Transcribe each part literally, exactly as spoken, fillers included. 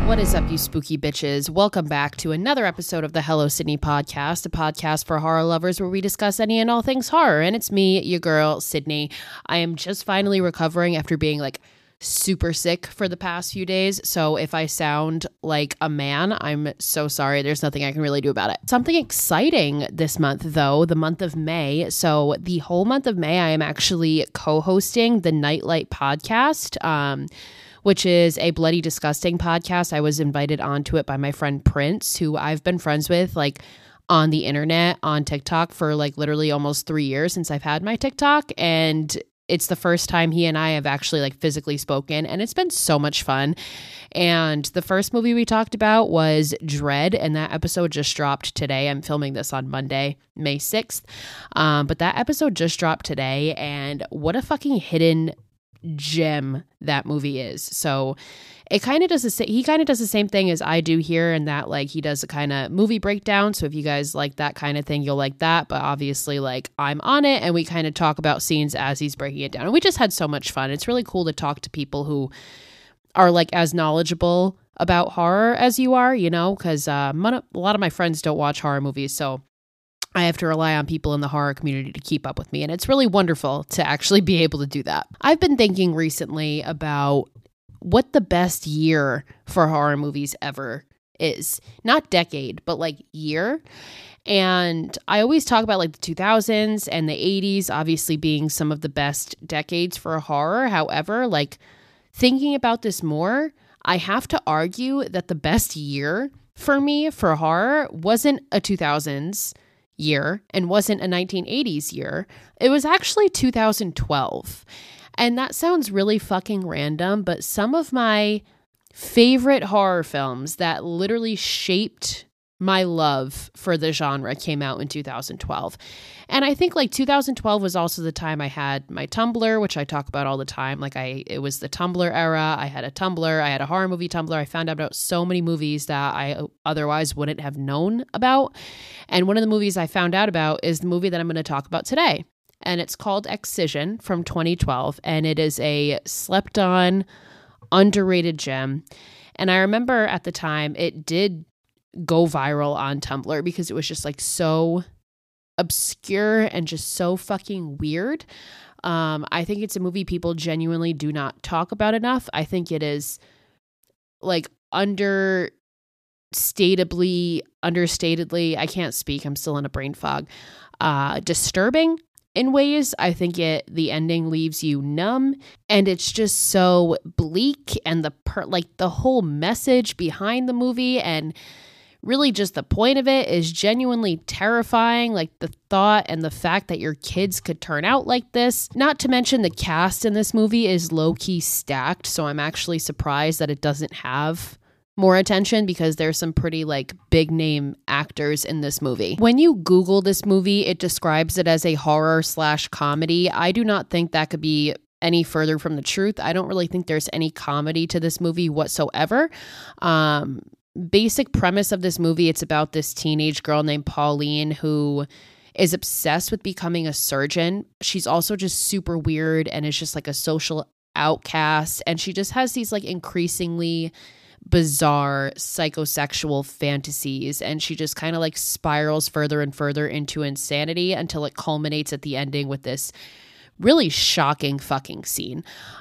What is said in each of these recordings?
What is up, you spooky bitches? Welcome back to another episode of the Hello Sydney podcast, a podcast for horror lovers where we discuss any and all things horror. And it's me, your girl, Sydney. I am just finally recovering after being like super sick for the past few days. So if I sound like a man, I'm so sorry. There's nothing I can really do about it. Something exciting this month, though, the month of May. So the whole month of May, I am actually co-hosting the Nightlight podcast, um, which is a Bloody Disgusting podcast. I was invited onto it by my friend Prince, who I've been friends with like on the internet, on TikTok for like literally almost three years since I've had my TikTok. And it's the first time he and I have actually like physically spoken, and it's been so much fun. And the first movie we talked about was Dread, and that episode just dropped today. I'm filming this on Monday, May sixth. Um, but that episode just dropped today, and what a fucking hidden gem that movie is. So it kind of does the same, he kind of does the same thing as I do here, in that like he does a kind of movie breakdown. So if you guys like that kind of thing, you'll like that. But obviously like I'm on it, and we kind of talk about scenes as he's breaking it down. And we just had so much fun. It's really cool to talk to people who are like as knowledgeable about horror as you are, you know, because uh, a lot of my friends don't watch horror movies. So I have to rely on people in the horror community to keep up with me. And it's really wonderful to actually be able to do that. I've been thinking recently about what the best year for horror movies ever is. Not decade, but like year. And I always talk about like the two thousands and the eighties obviously being some of the best decades for horror. However, like thinking about this more, I have to argue that the best year for me for horror wasn't a two thousands year and wasn't a nineteen eighties year. It was actually two thousand twelve. And that sounds really fucking random, but some of my favorite horror films that literally shaped my love for the genre came out in two thousand twelve. And I think like two thousand twelve was also the time I had my Tumblr, which I talk about all the time. Like I, it was the Tumblr era. I had a Tumblr. I had a horror movie Tumblr. I found out about so many movies that I otherwise wouldn't have known about. And one of the movies I found out about is the movie that I'm going to talk about today. And it's called Excision from twenty twelve. And it is a slept on, underrated gem. And I remember at the time it did go viral on Tumblr because it was just like so obscure and just so fucking weird. Um, I think it's a movie people genuinely do not talk about enough. I think it is like understatably, understatedly, I can't speak, I'm still in a brain fog, uh, disturbing in ways. I think it, the ending leaves you numb, and it's just so bleak, and the per, like the whole message behind the movie and really just the point of it is genuinely terrifying. Like the thought and the fact that your kids could turn out like this. Not to mention the cast in this movie is low-key stacked. So I'm actually surprised that it doesn't have more attention because there's some pretty like big name actors in this movie. When you Google this movie, it describes it as a horror slash comedy. I do not think that could be any further from the truth. I don't really think there's any comedy to this movie whatsoever. Um, Basic premise of this movie, it's about this teenage girl named Pauline who is obsessed with becoming a surgeon. She's also just super weird and is just like a social outcast. And she just has these like increasingly bizarre psychosexual fantasies. And she just kind of like spirals further and further into insanity until it culminates at the ending with this really shocking fucking scene.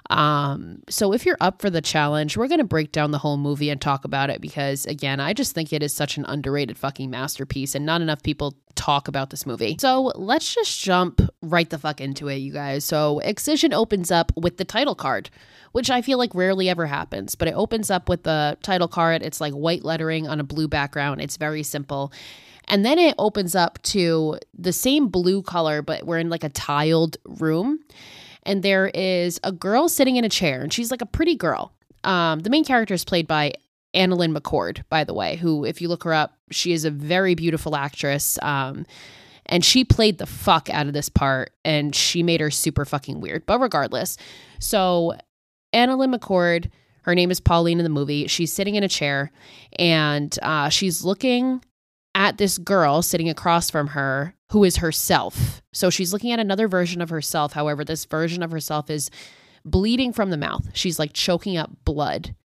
Um, so if you're up for the challenge, we're going to break down the whole movie and talk about it because, again, I just think it is such an underrated fucking masterpiece and not enough people talk about this movie. So let's just jump right the fuck into it, you guys. So Excision opens up with the title card, which I feel like rarely ever happens, but it opens up with the title card. It's like white lettering on a blue background. It's very simple. And then it opens up to the same blue color, but we're in like a tiled room. And there is a girl sitting in a chair, and she's like a pretty girl. Um, the main character is played by AnnaLynne McCord, by the way, who, if you look her up, she is a very beautiful actress. Um, and she played the fuck out of this part, and she made her super fucking weird. But regardless, so AnnaLynne McCord, her name is Pauline in the movie. She's sitting in a chair, and uh, she's looking at this girl sitting across from her who is herself. So she's looking at another version of herself. However, this version of herself is bleeding from the mouth. She's like choking up blood.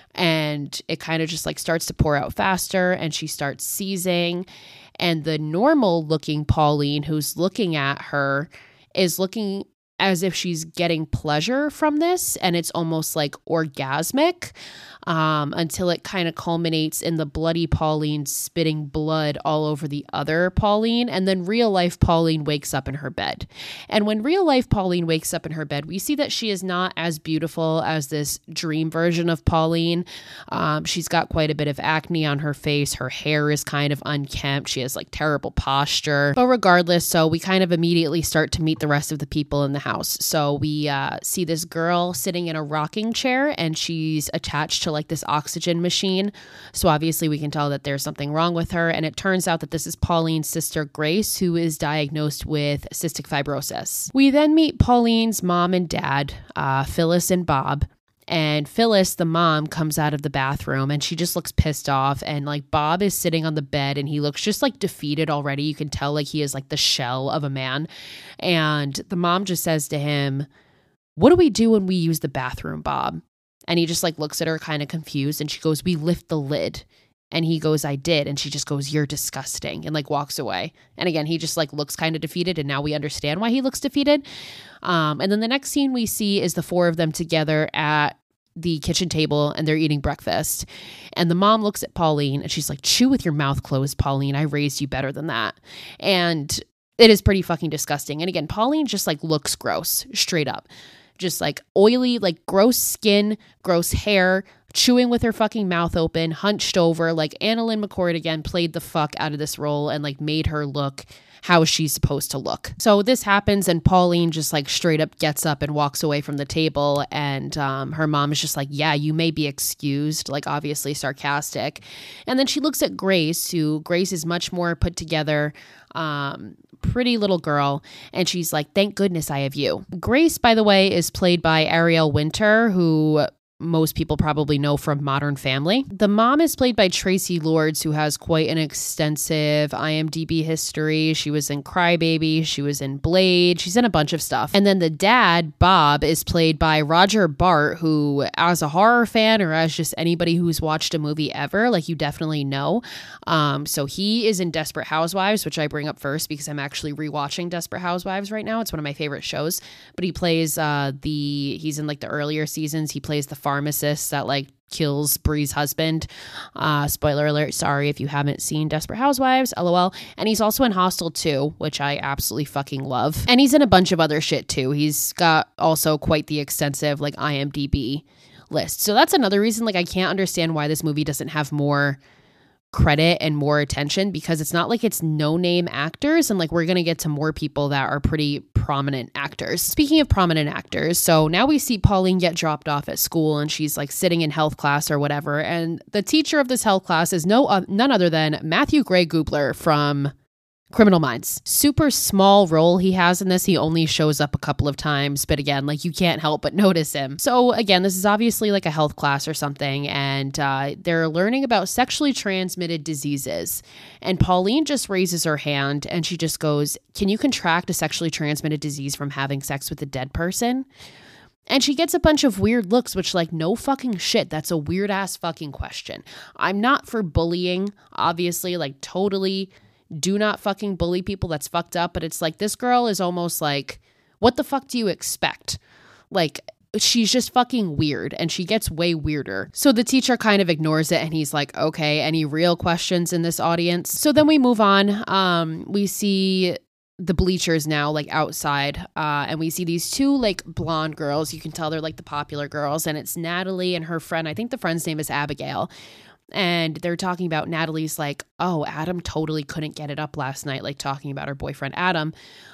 and it kind of just like starts to pour out faster and she starts seizing. And the normal looking Pauline who's looking at her is looking as if she's getting pleasure from this, and it's almost like orgasmic, um, until it kind of culminates in the bloody Pauline spitting blood all over the other Pauline. And then real life Pauline wakes up in her bed. And when real life Pauline wakes up in her bed, we see that she is not as beautiful as this dream version of Pauline. Um, she's got quite a bit of acne on her face. Her hair is kind of unkempt. She has like terrible posture. But regardless, so we kind of immediately start to meet the rest of the people in the house. So we uh, see this girl sitting in a rocking chair, and she's attached to like this oxygen machine. So obviously we can tell that there's something wrong with her. And it turns out that this is Pauline's sister, Grace, who is diagnosed with cystic fibrosis. We then meet Pauline's mom and dad, uh, Phyllis and Bob. And Phyllis, the mom, comes out of the bathroom and she just looks pissed off. And like Bob is sitting on the bed and he looks just like defeated already. You can tell like he is like the shell of a man. And the mom just says to him, "What do we do when we use the bathroom, Bob?" And he just like looks at her kind of confused, and she goes, "We lift the lid." And he goes, "I did." And she just goes, "You're disgusting," and like walks away. And again, he just like looks kind of defeated. And now we understand why he looks defeated. Um, and then the next scene we see is the four of them together at the kitchen table, and they're eating breakfast. And the mom looks at Pauline and she's like, "Chew with your mouth closed, Pauline. I raised you better than that." And it is pretty fucking disgusting. And again, Pauline just like looks gross, straight up. Just like oily, like gross skin, gross hair, chewing with her fucking mouth open, hunched over. Like Annalyn McCord again played the fuck out of this role and like made her look how she's supposed to look. So this happens, and Pauline just like straight up gets up and walks away from the table. And um, her mom is just like, "Yeah, you may be excused," like obviously sarcastic. And then she looks at Grace, who Grace is much more put together, um, pretty little girl. And she's like, "Thank goodness I have you." Grace, by the way, is played by Ariel Winter, who most people probably know from Modern Family. The mom is played by Tracy Lords, who has quite an extensive I M D B history. She was in Crybaby. She was in Blade. She's in a bunch of stuff. And then the dad, Bob, is played by Roger Bart, who as a horror fan or as just anybody who's watched a movie ever, like you definitely know. Um, so he is in Desperate Housewives, which I bring up first because I'm actually rewatching Desperate Housewives right now. It's one of my favorite shows. But he plays uh, the, he's in like the earlier seasons. He plays the pharmacist that like kills Bree's husband. Uh, spoiler alert. Sorry if you haven't seen Desperate Housewives, lol. And he's also in Hostel two, which I absolutely fucking love. And he's in a bunch of other shit too. He's got also quite the extensive like I M D B list. So that's another reason like I can't understand why this movie doesn't have more credit and more attention, because it's not like it's no-name actors, and like we're gonna get to more people that are pretty prominent actors. Speaking of prominent actors, so now we see Pauline get dropped off at school, and she's like sitting in health class or whatever, and the teacher of this health class is no uh, none other than Matthew Gray Gubler from Criminal Minds. Super small role he has in this. He only shows up a couple of times, but again, like you can't help but notice him. So again, this is obviously like a health class or something, and uh, they're learning about sexually transmitted diseases. And Pauline just raises her hand and she just goes, "Can you contract a sexually transmitted disease from having sex with a dead person?" And she gets a bunch of weird looks, which like, no fucking shit. That's a weird ass fucking question. I'm not for bullying, obviously, like totally do not fucking bully people. That's fucked up. But it's like, this girl is almost like, what the fuck do you expect? Like, she's just fucking weird, and she gets way weirder. So the teacher kind of ignores it, and he's like, "Okay, any real questions in this audience?" So then we move on. Um, we see the bleachers now, like outside, uh, and we see these two like blonde girls. You can tell they're like the popular girls, and it's Natalie and her friend. I think the friend's name is Abigail. And they're talking about Natalie's like, "Oh, Adam totally couldn't get it up last night," like talking about her boyfriend, Adam.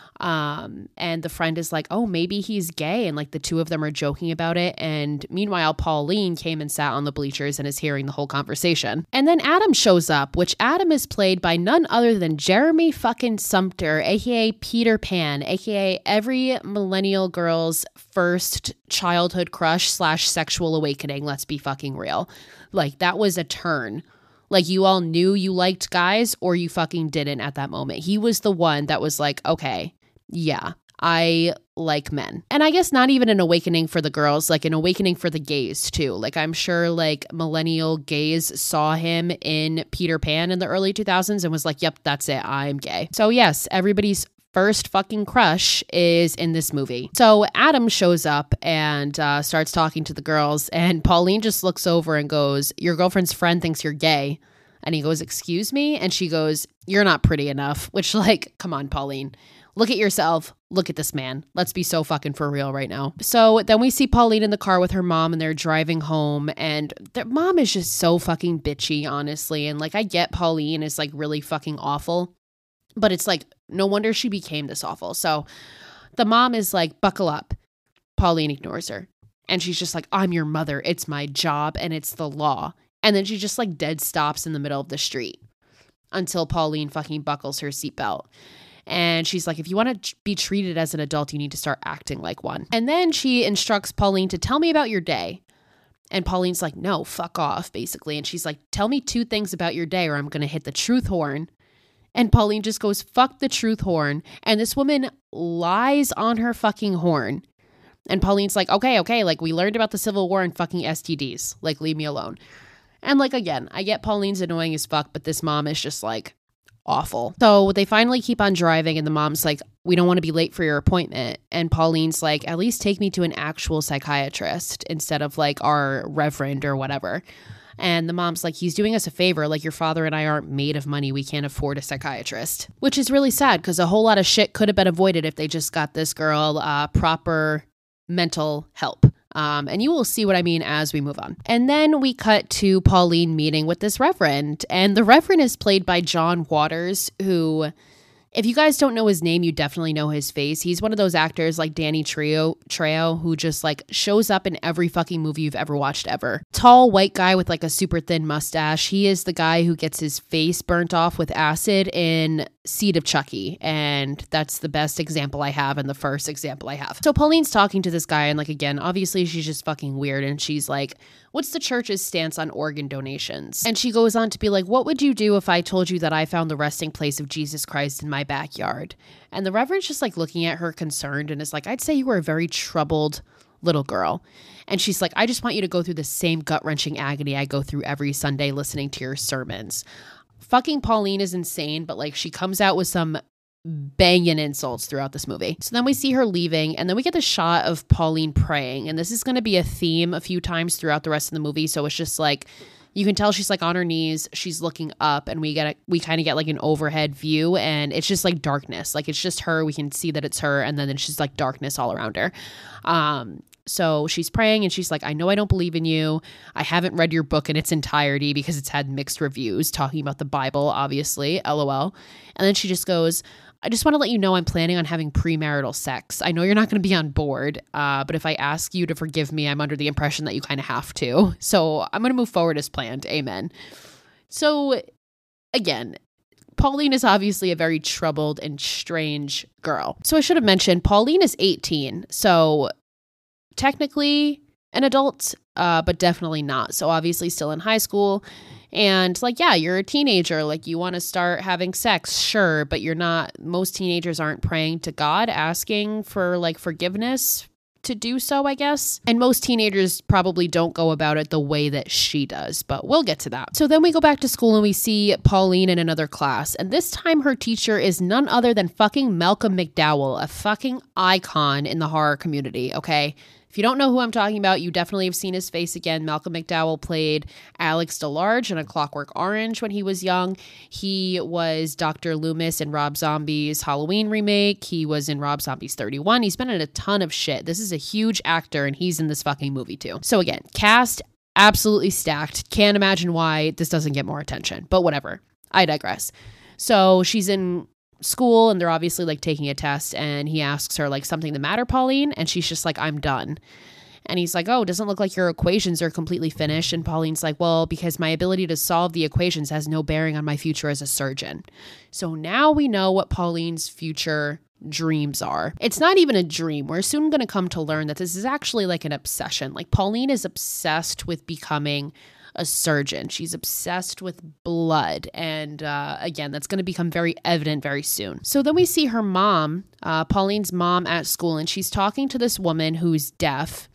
Um, and the friend is like, "Oh, maybe he's gay." And like the two of them are joking about it. And meanwhile, Pauline came and sat on the bleachers and is hearing the whole conversation. And then Adam shows up, which Adam is played by none other than Jeremy fucking Sumpter, aka Peter Pan, aka every millennial girl's first childhood crush slash sexual awakening. Let's be fucking real. Like, that was a turn. Like, you all knew you liked guys, or you fucking didn't at that moment. He was the one that was like, "Okay, yeah, I like men. And I guess not even an awakening for the girls, like an awakening for the gays too. Like I'm sure like millennial gays saw him in Peter Pan in the early two thousands and was like, yep, that's it. I'm gay. So yes, everybody's first fucking crush is in this movie. So Adam shows up and uh, starts talking to the girls, and Pauline just looks over and goes, your girlfriend's friend thinks you're gay. And he goes, excuse me? And she goes, you're not pretty enough. Which, like, come on, Pauline. Look at yourself. Look at this man. Let's be so fucking for real right now. So then we see Pauline in the car with her mom, and they're driving home, and their mom is just so fucking bitchy, honestly. And like, I get Pauline is like really fucking awful, but it's like, no wonder she became this awful. So the mom is like, buckle up. Pauline ignores her. And she's just like, I'm your mother. It's my job and it's the law. And then she just like dead stops in the middle of the street until Pauline fucking buckles her seatbelt. And she's like, if you want to be treated as an adult, you need to start acting like one. And then she instructs Pauline to tell me about your day. And Pauline's like, no, fuck off, basically. And she's like, tell me two things about your day or I'm going to hit the truth horn. And Pauline just goes, fuck the truth horn. And this woman lies on her fucking horn. And Pauline's like, okay, okay, like we learned about the Civil War and fucking S T Ds. Like, leave me alone. And like, again, I get Pauline's annoying as fuck, but this mom is just like awful. So they finally keep on driving and the mom's like, we don't want to be late for your appointment. And Pauline's like, at least take me to an actual psychiatrist instead of like our reverend or whatever. And the mom's like, he's doing us a favor. Like, your father and I aren't made of money. We can't afford a psychiatrist, which is really sad because a whole lot of shit could have been avoided if they just got this girl uh, proper mental help. Um, and you will see what I mean as we move on. And then we cut to Pauline meeting with this reverend. And the reverend is played by John Waters, who, if you guys don't know his name, you definitely know his face. He's one of those actors like Danny Trejo, Trejo who just like shows up in every fucking movie you've ever watched ever. Tall white guy with like a super thin mustache. He is the guy who gets his face burnt off with acid in Seed of Chucky. And that's the best example I have and the first example I have. So Pauline's talking to this guy and like, again, obviously she's just fucking weird. And she's like, what's the church's stance on organ donations? And she goes on to be like, what would you do if I told you that I found the resting place of Jesus Christ in my backyard? And the reverend's just like looking at her concerned and is like, I'd say you were a very troubled little girl. And she's like, I just want you to go through the same gut-wrenching agony I go through every Sunday listening to your sermons. Fucking Pauline is insane, but like she comes out with some banging insults throughout this movie. So then we see her leaving, and then we get the shot of Pauline praying, and this is going to be a theme a few times throughout the rest of the movie. So it's just like, you can tell she's like on her knees, she's looking up, and we get a, we kind of get like an overhead view, and it's just like darkness. Like it's just her. We can see that it's her, and then it's just like darkness all around her. Um, So she's praying and she's like, I know I don't believe in you. I haven't read your book in its entirety because it's had mixed reviews talking about the Bible, obviously, LOL. And then she just goes, I just want to let you know I'm planning on having premarital sex. I know you're not going to be on board, uh, but if I ask you to forgive me, I'm under the impression that you kind of have to. So I'm going to move forward as planned. Amen. So again, Pauline is obviously a very troubled and strange girl. So I should have mentioned Pauline is eighteen. So technically an adult, uh, but definitely not. So obviously still in high school. And like, yeah, you're a teenager. Like you want to start having sex, sure. But you're not, most teenagers aren't praying to God, asking for like forgiveness to do so, I guess. And most teenagers probably don't go about it the way that she does, but we'll get to that. So then we go back to school and we see Pauline in another class. And this time her teacher is none other than fucking Malcolm McDowell, a fucking icon in the horror community, okay? If you don't know who I'm talking about, you definitely have seen his face again. Malcolm McDowell played Alex DeLarge in A Clockwork Orange when he was young. He was Doctor Loomis in Rob Zombie's Halloween remake. He was in Rob Zombie's thirty-one. He's been in a ton of shit. This is a huge actor, and he's in this fucking movie too. So again, cast absolutely stacked. Can't imagine why this doesn't get more attention, but whatever. I digress. So she's in school and they're obviously like taking a test, and he asks her like, something the matter, Pauline? And she's just like, I'm done. And he's like, oh, doesn't look like your equations are completely finished. And Pauline's like, well, because my ability to solve the equations has no bearing on my future as a surgeon. So now we know what Pauline's future dreams are. It's not even a dream. We're soon going to come to learn that this is actually like an obsession. Like Pauline is obsessed with becoming a surgeon. She's obsessed with blood. And uh, again, that's going to become very evident very soon. So then we see her mom, uh, Pauline's mom at school, and she's talking to this woman who's deaf.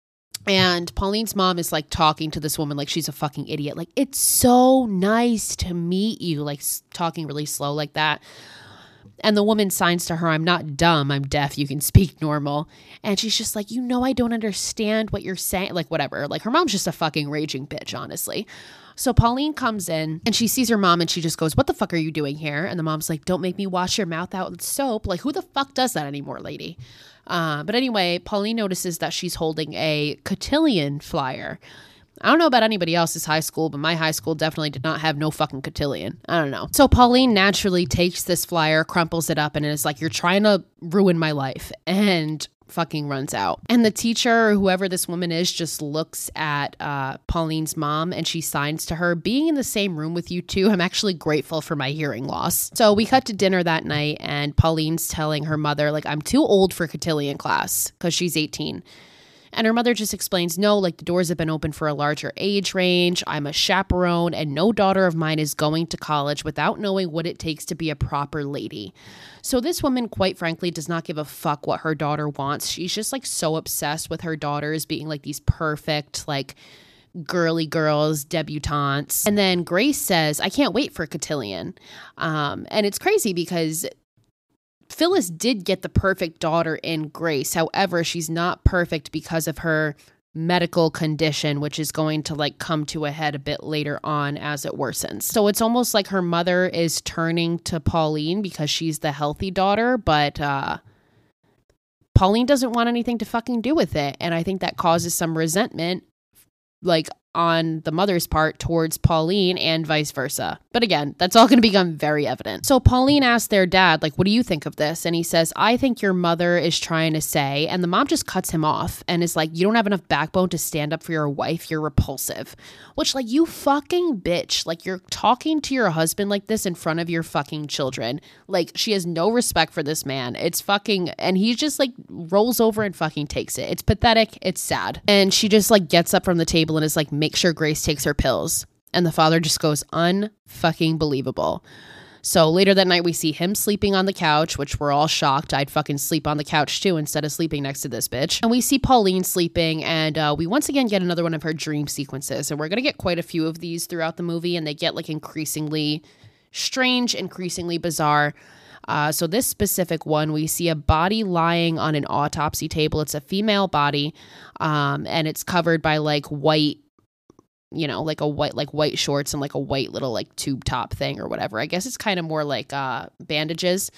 And Pauline's mom is like talking to this woman like she's a fucking idiot. Like, it's so nice to meet you. Like talking really slow like that. And the woman signs to her, I'm not dumb, I'm deaf, you can speak normal. And she's just like, you know, I don't understand what you're saying. Like, whatever. Like, her mom's just a fucking raging bitch, honestly. So Pauline comes in and she sees her mom and she just goes, what the fuck are you doing here? And the mom's like, don't make me wash your mouth out with soap. Like, who the fuck does that anymore, lady? Uh, but anyway, Pauline notices that she's holding a cotillion flyer. I don't know about anybody else's high school, but my high school definitely did not have no fucking cotillion. I don't know. So Pauline naturally takes this flyer, crumples it up, and is like, you're trying to ruin my life. And fucking runs out. And the teacher, or whoever this woman is, just looks at uh, Pauline's mom and she signs to her, being in the same room with you two, I'm actually grateful for my hearing loss. So we cut to dinner that night and Pauline's telling her mother, like, I'm too old for cotillion class because she's eighteen. And her mother just explains, no, like the doors have been open for a larger age range. I'm a chaperone and no daughter of mine is going to college without knowing what it takes to be a proper lady. So this woman, quite frankly, does not give a fuck what her daughter wants. She's just like so obsessed with her daughters being like these perfect, like girly girls, debutantes. And then Grace says, I can't wait for cotillion. Um, and it's crazy because Phyllis did get the perfect daughter in Grace. However, she's not perfect because of her medical condition, which is going to like come to a head a bit later on as it worsens. So it's almost like her mother is turning to Pauline because she's the healthy daughter, but uh, Pauline doesn't want anything to fucking do with it. And I think that causes some resentment, like on the mother's part towards Pauline and vice versa. But again, that's all going to become very evident. So Pauline asks their dad, like, what do you think of this? And he says, I think your mother is trying to say, and the mom just cuts him off and is like, you don't have enough backbone to stand up for your wife. You're repulsive. Which, like, you fucking bitch. Like, you're talking to your husband like this in front of your fucking children. Like, she has no respect for this man. It's fucking, and he just like rolls over and fucking takes it. It's pathetic. It's sad. And she just like gets up from the table and is like, make sure Grace takes her pills. And the father just goes, unfucking believable. So later that night, we see him sleeping on the couch, which we're all shocked. I'd fucking sleep on the couch too instead of sleeping next to this bitch. And we see Pauline sleeping, and uh, we once again get another one of her dream sequences. And we're going to get quite a few of these throughout the movie, and they get like increasingly strange, increasingly bizarre. Uh, so this specific one, we see a body lying on an autopsy table. It's a female body, um, and it's covered by like white, you know, like a white, like white shorts and like a white little like tube top thing or whatever. I guess it's kind of more like uh, bandages.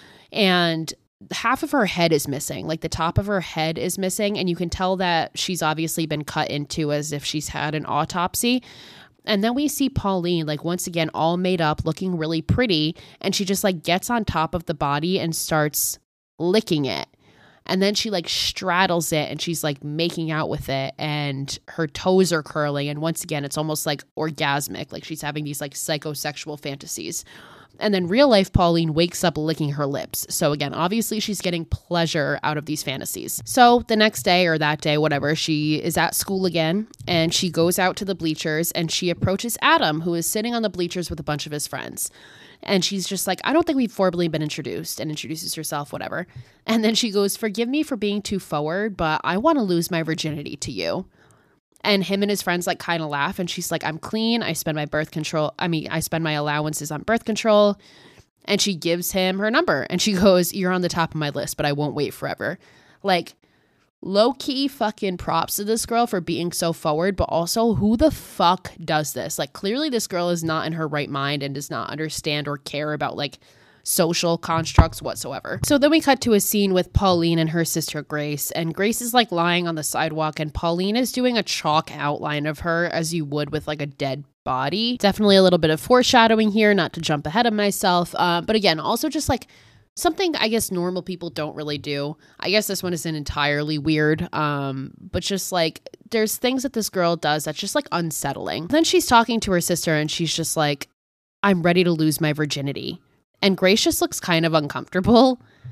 And half of her head is missing. Like the top of her head is missing. And you can tell that she's obviously been cut into as if she's had an autopsy. And then we see Pauline, like once again, all made up, looking really pretty. And she just like gets on top of the body and starts licking it. And then she like straddles it and she's like making out with it and her toes are curling. And once again, it's almost like orgasmic. Like she's having these like psychosexual fantasies. And then real life Pauline wakes up licking her lips. So again, obviously she's getting pleasure out of these fantasies. So the next day or that day, whatever, she is at school again and she goes out to the bleachers and she approaches Adam, who is sitting on the bleachers with a bunch of his friends. And she's just like, I don't think we've formally been introduced, and introduces herself, whatever. And then she goes, forgive me for being too forward, but I want to lose my virginity to you. And him and his friends like kind of laugh. And she's like, I'm clean. I spend my birth control. I mean, I spend my allowances on birth control. And she gives him her number. And she goes, you're on the top of my list, but I won't wait forever. Like, low-key fucking props to this girl for being so forward, but also who the fuck does this? Like, clearly this girl is not in her right mind and does not understand or care about like social constructs whatsoever. So then we cut to a scene with Pauline and her sister Grace, and Grace is like lying on the sidewalk and Pauline is doing a chalk outline of her as you would with like a dead body. Definitely a little bit of foreshadowing here, not to jump ahead of myself, uh, but again, also just like something I guess normal people don't really do. I guess this one isn't entirely weird, um, but just like there's things that this girl does that's just like unsettling. Then she's talking to her sister and she's just like, I'm ready to lose my virginity. And Grace just looks kind of uncomfortable.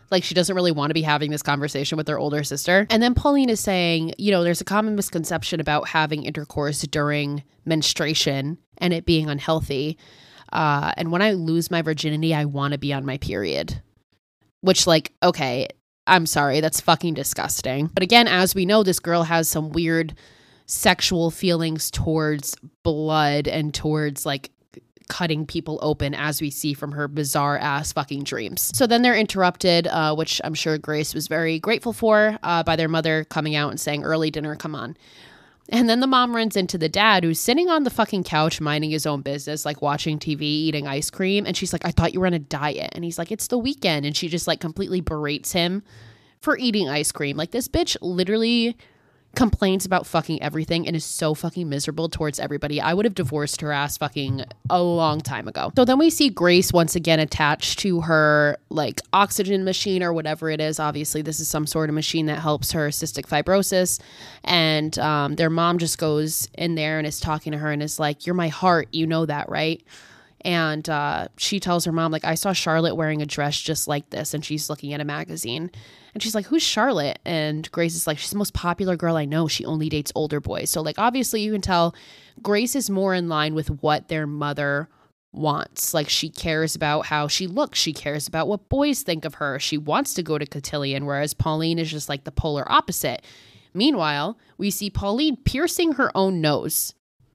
Like, she doesn't really want to be having this conversation with her older sister. And then Pauline is saying, you know, there's a common misconception about having intercourse during menstruation and it being unhealthy. Uh, and when I lose my virginity, I want to be on my period. Which, like, okay, I'm sorry, that's fucking disgusting. But again, as we know, this girl has some weird sexual feelings towards blood and towards, like, cutting people open, as we see from her bizarre ass fucking dreams. So then they're interrupted, uh, which I'm sure Grace was very grateful for, uh, by their mother coming out and saying, early dinner, come on. And then the mom runs into the dad, who's sitting on the fucking couch minding his own business, like watching T V, eating ice cream. And she's like, I thought you were on a diet. And he's like, it's the weekend. And she just like completely berates him for eating ice cream. Like, this bitch literally complains about fucking everything and is so fucking miserable towards everybody. I would have divorced her ass fucking a long time ago. So then we see Grace once again attached to her like oxygen machine or whatever it is. Obviously, this is some sort of machine that helps her cystic fibrosis. And um, their mom just goes in there and is talking to her and is like, you're my heart. You know that, right? And uh, she tells her mom, like, I saw Charlotte wearing a dress just like this. And she's looking at a magazine. And she's like, who's Charlotte? And Grace is like, she's the most popular girl I know. She only dates older boys. So, like, obviously you can tell Grace is more in line with what their mother wants. Like, she cares about how she looks. She cares about what boys think of her. She wants to go to cotillion, whereas Pauline is just like the polar opposite. Meanwhile, we see Pauline piercing her own nose.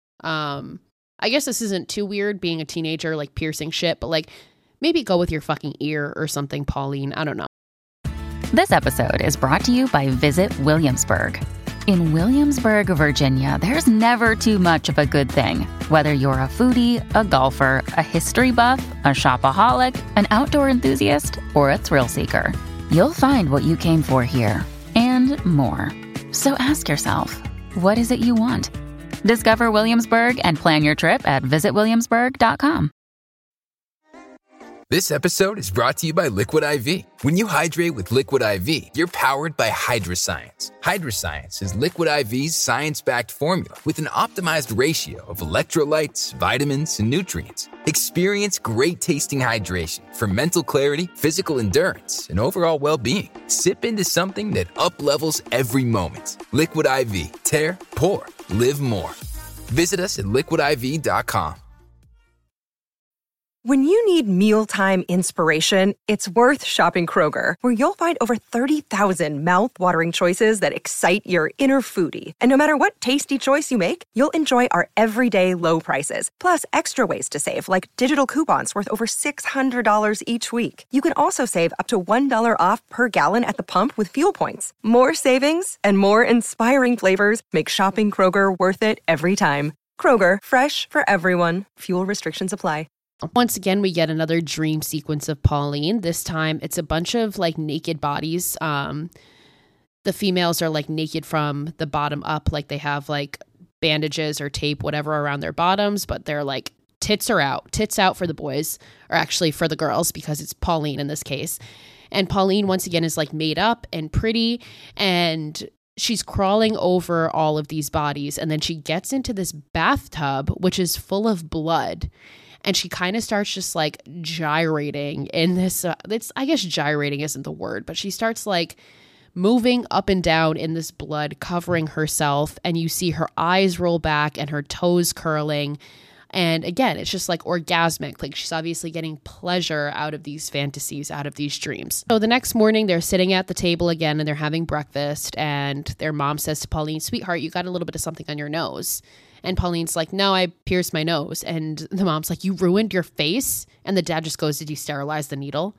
Um, I guess this isn't too weird being a teenager, like piercing shit, but like maybe go with your fucking ear or something, Pauline. I don't know. This episode is brought to you by Visit Williamsburg. In Williamsburg, Virginia, there's never too much of a good thing. Whether you're a foodie, a golfer, a history buff, a shopaholic, an outdoor enthusiast, or a thrill seeker, you'll find what you came for here and more. So ask yourself, what is it you want? Discover Williamsburg and plan your trip at visit williamsburg dot com. This episode is brought to you by Liquid I V. When you hydrate with Liquid I V, you're powered by Hydroscience. Hydroscience is Liquid I V's science-backed formula with an optimized ratio of electrolytes, vitamins, and nutrients. Experience great-tasting hydration for mental clarity, physical endurance, and overall well-being. Sip into something that up-levels every moment. Liquid I V. Tear, pour, live more. Visit us at liquid I V dot com. When you need mealtime inspiration, it's worth shopping Kroger, where you'll find over thirty thousand mouth-watering choices that excite your inner foodie. And no matter what tasty choice you make, you'll enjoy our everyday low prices, plus extra ways to save, like digital coupons worth over six hundred dollars each week. You can also save up to one dollar off per gallon at the pump with fuel points. More savings and more inspiring flavors make shopping Kroger worth it every time. Kroger, fresh for everyone. Fuel restrictions apply. Once again, we get another dream sequence of Pauline. This time, it's a bunch of like naked bodies. Um, the females are like naked from the bottom up, like they have like bandages or tape, whatever, around their bottoms, but they're like tits are out. Tits out for the boys, or actually for the girls, because it's Pauline in this case. And Pauline, once again, is like made up and pretty, and she's crawling over all of these bodies. And then she gets into this bathtub, which is full of blood. And she kind of starts just like gyrating in this, uh, it's, I guess gyrating isn't the word, but she starts like moving up and down in this blood, covering herself. And you see her eyes roll back and her toes curling. And again, it's just like orgasmic. Like, she's obviously getting pleasure out of these fantasies, out of these dreams. So the next morning, they're sitting at the table again and they're having breakfast. And their mom says to Pauline, sweetheart, you got a little bit of something on your nose. And Pauline's like, no, I pierced my nose. And the mom's like, you ruined your face? And the dad just goes, did you sterilize the needle?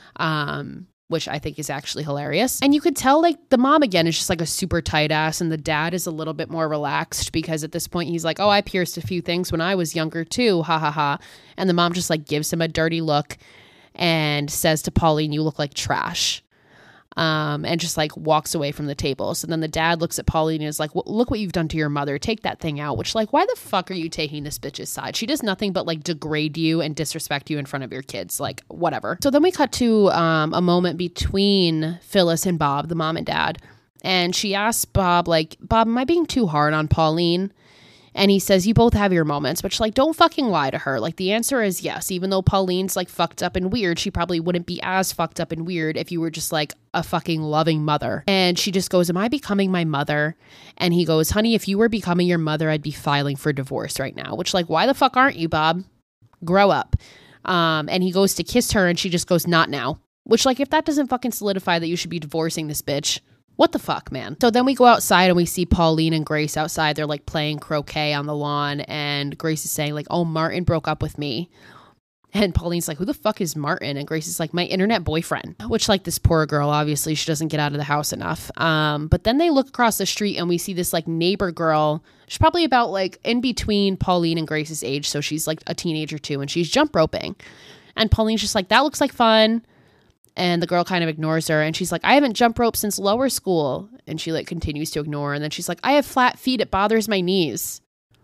Um, which I think is actually hilarious. And you could tell, like, the mom, again, is just like a super tight ass. And the dad is a little bit more relaxed because at this point he's like, oh, I pierced a few things when I was younger too. Ha ha ha. And the mom just like gives him a dirty look and says to Pauline, you look like trash. Um, and just like walks away from the table. So then the dad looks at Pauline and is like, well, look what you've done to your mother. Take that thing out. Which, like, why the fuck are you taking this bitch's side? She does nothing but like degrade you and disrespect you in front of your kids. Like, whatever. So then we cut to um, a moment between Phyllis and Bob, the mom and dad. And she asks Bob, like, Bob, am I being too hard on Pauline? And he says, you both have your moments, but like, don't fucking lie to her. Like, the answer is yes. Even though Pauline's like fucked up and weird, she probably wouldn't be as fucked up and weird if you were just like a fucking loving mother. And she just goes, am I becoming my mother? And he goes, honey, if you were becoming your mother, I'd be filing for divorce right now. Which, like, why the fuck aren't you, Bob? Grow up. Um, and he goes to kiss her and she just goes, not now. Which, like, if that doesn't fucking solidify that you should be divorcing this bitch, what the fuck, man? So then we go outside and we see Pauline and Grace outside. They're like playing croquet on the lawn. And Grace is saying like, oh, Martin broke up with me. And Pauline's like, who the fuck is Martin? And Grace is like, my internet boyfriend. Which, like, this poor girl, obviously she doesn't get out of the house enough. Um, but then they look across the street and we see this like neighbor girl. She's probably about like in between Pauline and Grace's age. So she's like a teenager too. And she's jump roping. And Pauline's just like, that looks like fun. And the girl kind of ignores her. And she's like, I haven't jump roped since lower school. And she like continues to ignore her. And then she's like, I have flat feet. It bothers my knees.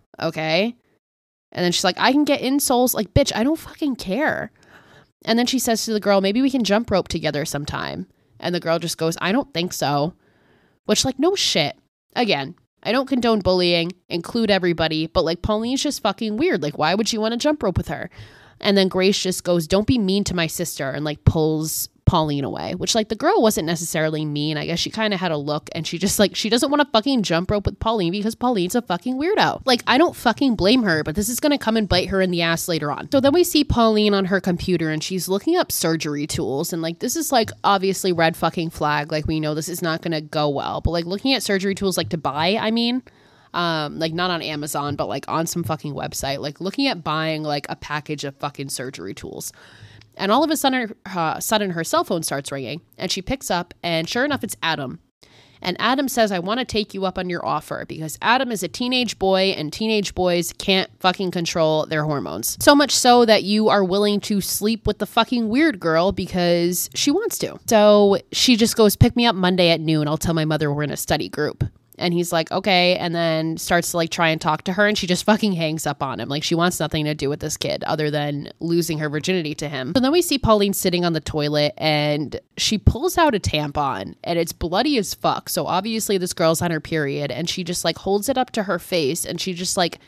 Okay. And then she's like, I can get insoles. Like, bitch, I don't fucking care. And then she says to the girl, maybe we can jump rope together sometime. And the girl just goes, I don't think so. Which, like, no shit. Again, I don't condone bullying, include everybody. But like, Pauline's just fucking weird. Like, why would you want to jump rope with her? And then Grace just goes, don't be mean to my sister. And like pulls Pauline away, which like the girl wasn't necessarily mean. I guess she kind of had a look and she just like, she doesn't want to fucking jump rope with Pauline because Pauline's a fucking weirdo. Like, I don't fucking blame her, but this is going to come and bite her in the ass later on. So then we see Pauline on her computer and she's looking up surgery tools. And like, this is like obviously red fucking flag. Like, we know this is not going to go well, but like looking at surgery tools, like to buy, I mean, um, like not on Amazon, but like on some fucking website, like looking at buying like a package of fucking surgery tools. And all of a sudden, uh, sudden, her cell phone starts ringing and she picks up and sure enough, it's Adam. And Adam says, I want to take you up on your offer because Adam is a teenage boy and teenage boys can't fucking control their hormones. So much so that you are willing to sleep with the fucking weird girl because she wants to. So she just goes, pick me up Monday at noon. I'll tell my mother we're in a study group. And he's like, okay, and then starts to like try and talk to her and she just fucking hangs up on him. Like, she wants nothing to do with this kid other than losing her virginity to him. So then we see Pauline sitting on the toilet and she pulls out a tampon and it's bloody as fuck. So obviously this girl's on her period and she just like holds it up to her face and she just like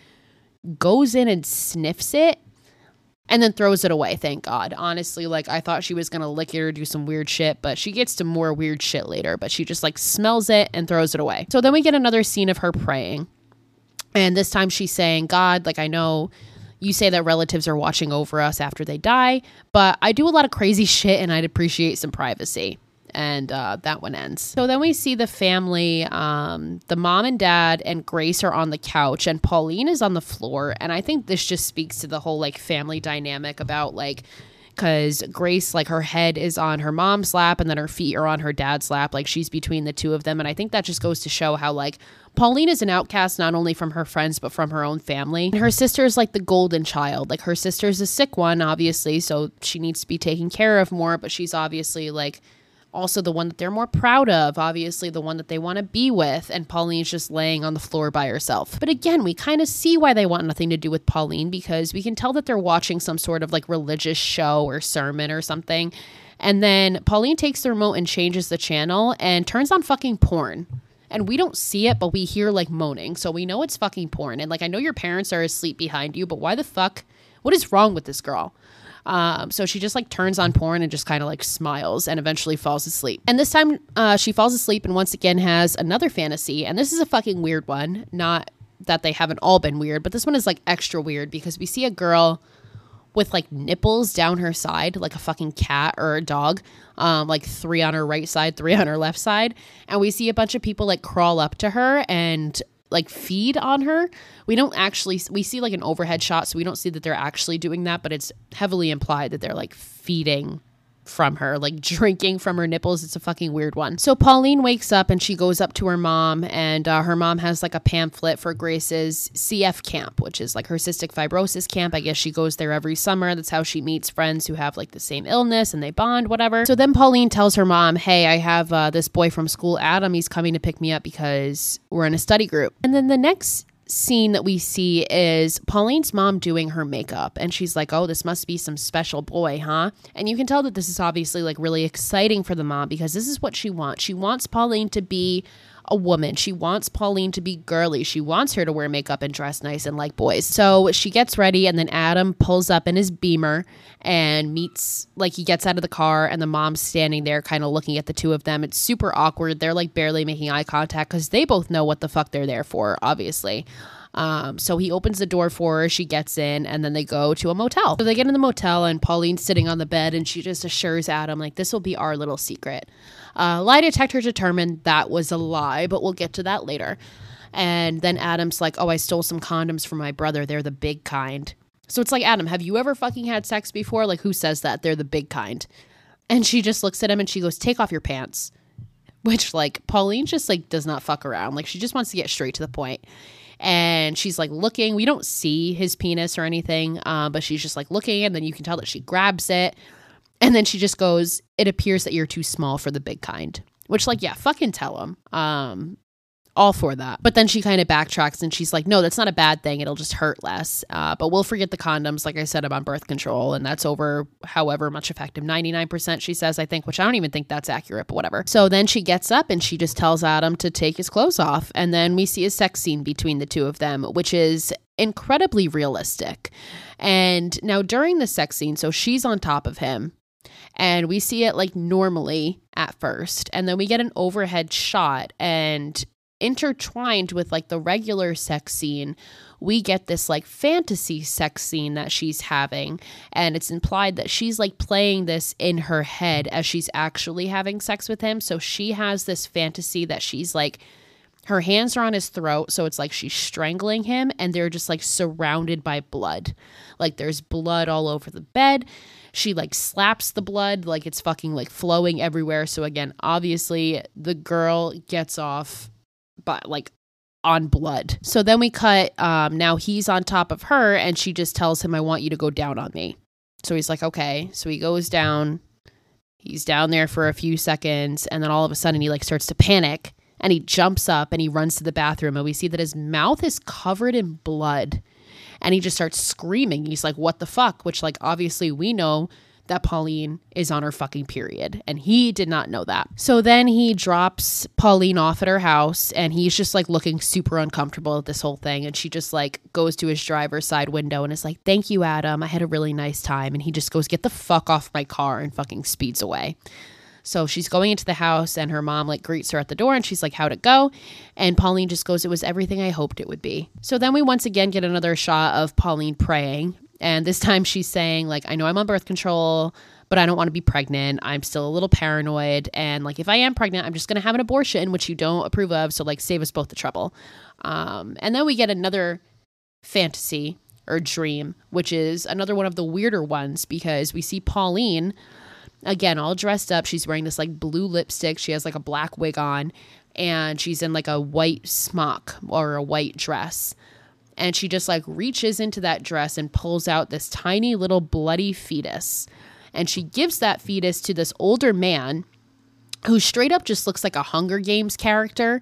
goes in and sniffs it. And then throws it away, thank God. Honestly, like, I thought she was going to lick it or do some weird shit, but she gets to more weird shit later. But she just, like, smells it and throws it away. So then we get another scene of her praying. And this time she's saying, God, like, I know you say that relatives are watching over us after they die, but I do a lot of crazy shit and I'd appreciate some privacy. And uh, that one ends. So then we see the family, um, the mom and dad and Grace are on the couch and Pauline is on the floor. And I think this just speaks to the whole like family dynamic about like, because Grace, like her head is on her mom's lap and then her feet are on her dad's lap. Like she's between the two of them. And I think that just goes to show how like Pauline is an outcast, not only from her friends, but from her own family. And her sister is like the golden child. Like her sister's a sick one, obviously. So she needs to be taken care of more, but she's obviously like also the one that they're more proud of, obviously the one that they want to be with, and Pauline's just laying on the floor by herself. But again, we kind of see why they want nothing to do with Pauline because we can tell that they're watching some sort of like religious show or sermon or something. And then Pauline takes the remote and changes the channel and turns on fucking porn. And we don't see it, but we hear like moaning. So we know it's fucking porn. And like, I know your parents are asleep behind you, but why the fuck? What is wrong with this girl? Um, so she just like turns on porn and just kind of like smiles and eventually falls asleep. And this time uh, she falls asleep and once again has another fantasy. And this is a fucking weird one. Not that they haven't all been weird, but this one is like extra weird because we see a girl with like nipples down her side, like a fucking cat or a dog, um, like three on her right side, three on her left side. And we see a bunch of people like crawl up to her and like feed on her. We don't actually, we see like an overhead shot, so we don't see that they're actually doing that, but it's heavily implied that they're like feeding from her, like drinking from her nipples. It's a fucking weird one. So Pauline wakes up and she goes up to her mom and uh, her mom has like a pamphlet for Grace's C F camp, which is like her cystic fibrosis camp. I guess she goes there every summer. That's how she meets friends who have like the same illness and they bond, whatever. So then Pauline tells her mom, hey, I have uh, this boy from school, Adam. He's coming to pick me up because we're in a study group. And then the next scene that we see is Pauline's mom doing her makeup and she's like, oh, this must be some special boy, huh? And you can tell that this is obviously like really exciting for the mom because this is what she wants. She wants Pauline to be a woman. She wants Pauline to be girly. She wants her to wear makeup and dress nice and like boys. So she gets ready, and then Adam pulls up in his Beamer and meets, like, he gets out of the car, and the mom's standing there kind of looking at the two of them. It's super awkward. They're like barely making eye contact because they both know what the fuck they're there for, obviously. Um, so he opens the door for her, she gets in, and then they go to a motel. So they get in the motel, and Pauline's sitting on the bed, and she just assures Adam, like, this will be our little secret. Uh, lie detector determined that was a lie, but we'll get to that later. And then Adam's like, oh, I stole some condoms from my brother. They're the big kind. So it's like, Adam, have you ever fucking had sex before? Like, who says that? They're the big kind. And she just looks at him and she goes, take off your pants. Which, like, Pauline just, like, does not fuck around. Like, she just wants to get straight to the point. And she's like looking, we don't see his penis or anything, uh, but she's just like looking, and then you can tell that she grabs it. And then she just goes, it appears that you're too small for the big kind, which, like, yeah, fucking tell him. Um, all for that. But then she kind of backtracks and she's like, no, that's not a bad thing. It'll just hurt less. Uh, but we'll forget the condoms. Like I said, I'm on birth control, and that's over however much effective. ninety-nine percent she says, I think, which I don't even think that's accurate, but whatever. So then she gets up and she just tells Adam to take his clothes off. And then we see a sex scene between the two of them, which is incredibly realistic. And now during the sex scene, so she's on top of him, and we see it like normally at first. And then we get an overhead shot, and intertwined with like the regular sex scene, we get this like fantasy sex scene that she's having, and it's implied that she's like playing this in her head as she's actually having sex with him. So she has this fantasy that she's like, her hands are on his throat, so it's like she's strangling him, and they're just like surrounded by blood. Like there's blood all over the bed. She like slaps the blood like it's fucking like flowing everywhere. So again, obviously the girl gets off but like on blood. So then we cut, um, now he's on top of her, and she just tells him, I want you to go down on me. So he's like, okay. So he goes down, he's down there for a few seconds, and then all of a sudden he like starts to panic, and he jumps up and he runs to the bathroom, and we see that his mouth is covered in blood, and he just starts screaming. He's like, what the fuck? Which, like, obviously we know that Pauline is on her fucking period, and he did not know that. So then he drops Pauline off at her house, and he's just like looking super uncomfortable at this whole thing, and she just like goes to his driver's side window and is like, thank you, Adam, I had a really nice time. And he just goes, get the fuck off my car, and fucking speeds away. So she's going into the house, and her mom like greets her at the door, and she's like, how'd it go? And Pauline just goes, it was everything I hoped it would be. So then we once again get another shot of Pauline praying. And this time she's saying, like, I know I'm on birth control, but I don't want to be pregnant. I'm still a little paranoid. And, like, if I am pregnant, I'm just going to have an abortion, which you don't approve of. So, like, save us both the trouble. Um, and then we get another fantasy or dream, which is another one of the weirder ones, because we see Pauline, again, all dressed up. She's wearing this, like, blue lipstick. She has, like, a black wig on. And she's in, like, a white smock or a white dress. And she just like reaches into that dress and pulls out this tiny little bloody fetus. And she gives that fetus to this older man who straight up just looks like a Hunger Games character.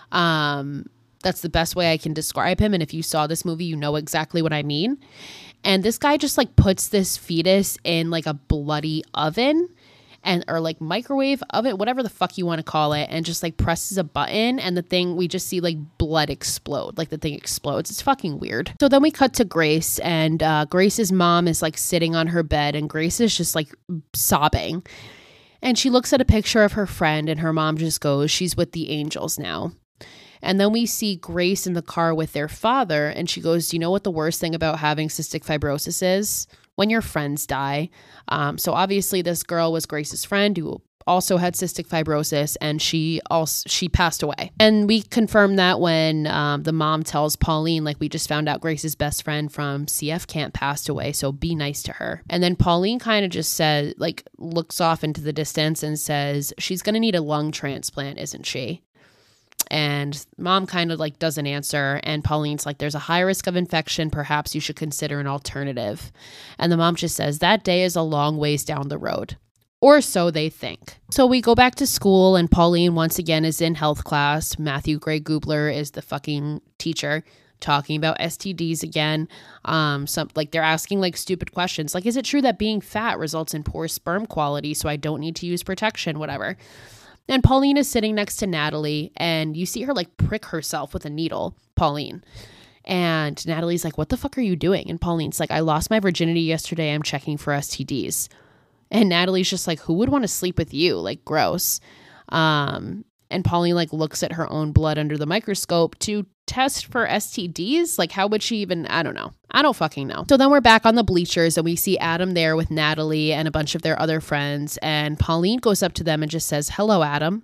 Um, that's the best way I can describe him. And if you saw this movie, you know exactly what I mean. And this guy just like puts this fetus in like a bloody oven, and or like microwave oven, whatever the fuck you want to call it, and just like presses a button, and the thing, we just see like blood explode, like the thing explodes. It's fucking weird. So then we cut to Grace, and uh, Grace's mom is like sitting on her bed, and Grace is just like sobbing. And she looks at a picture of her friend, and her mom just goes, she's with the angels now. And then we see Grace in the car with their father, and she goes, do you know what the worst thing about having cystic fibrosis is? When your friends die. Um, so obviously this girl was Grace's friend who also had cystic fibrosis, and she also she passed away. And we confirmed that when um, the mom tells Pauline, like, we just found out Grace's best friend from C F camp passed away, so be nice to her. And then Pauline kind of just said, like, looks off into the distance and says, she's going to need a lung transplant, isn't she? And mom kind of like doesn't answer. And Pauline's like, there's a high risk of infection. Perhaps you should consider an alternative. And the mom just says, that day is a long ways down the road. Or so they think. So we go back to school, and Pauline once again is in health class. Matthew Gray Gubler is the fucking teacher, talking about S T Ds again. Um, some like they're asking like stupid questions. Like, is it true that being fat results in poor sperm quality, so I don't need to use protection? Whatever. And Pauline is sitting next to Natalie, and you see her like prick herself with a needle, Pauline. And Natalie's like, what the fuck are you doing? And Pauline's like, I lost my virginity yesterday. I'm checking for S T Ds. And Natalie's just like, who would want to sleep with you? Like, gross. Um, and Pauline like looks at her own blood under the microscope to test for S T Ds. Like, how would she even, I don't know. I don't fucking know. So then we're back on the bleachers and we see Adam there with Natalie and a bunch of their other friends. And Pauline goes up to them and just says, hello, Adam.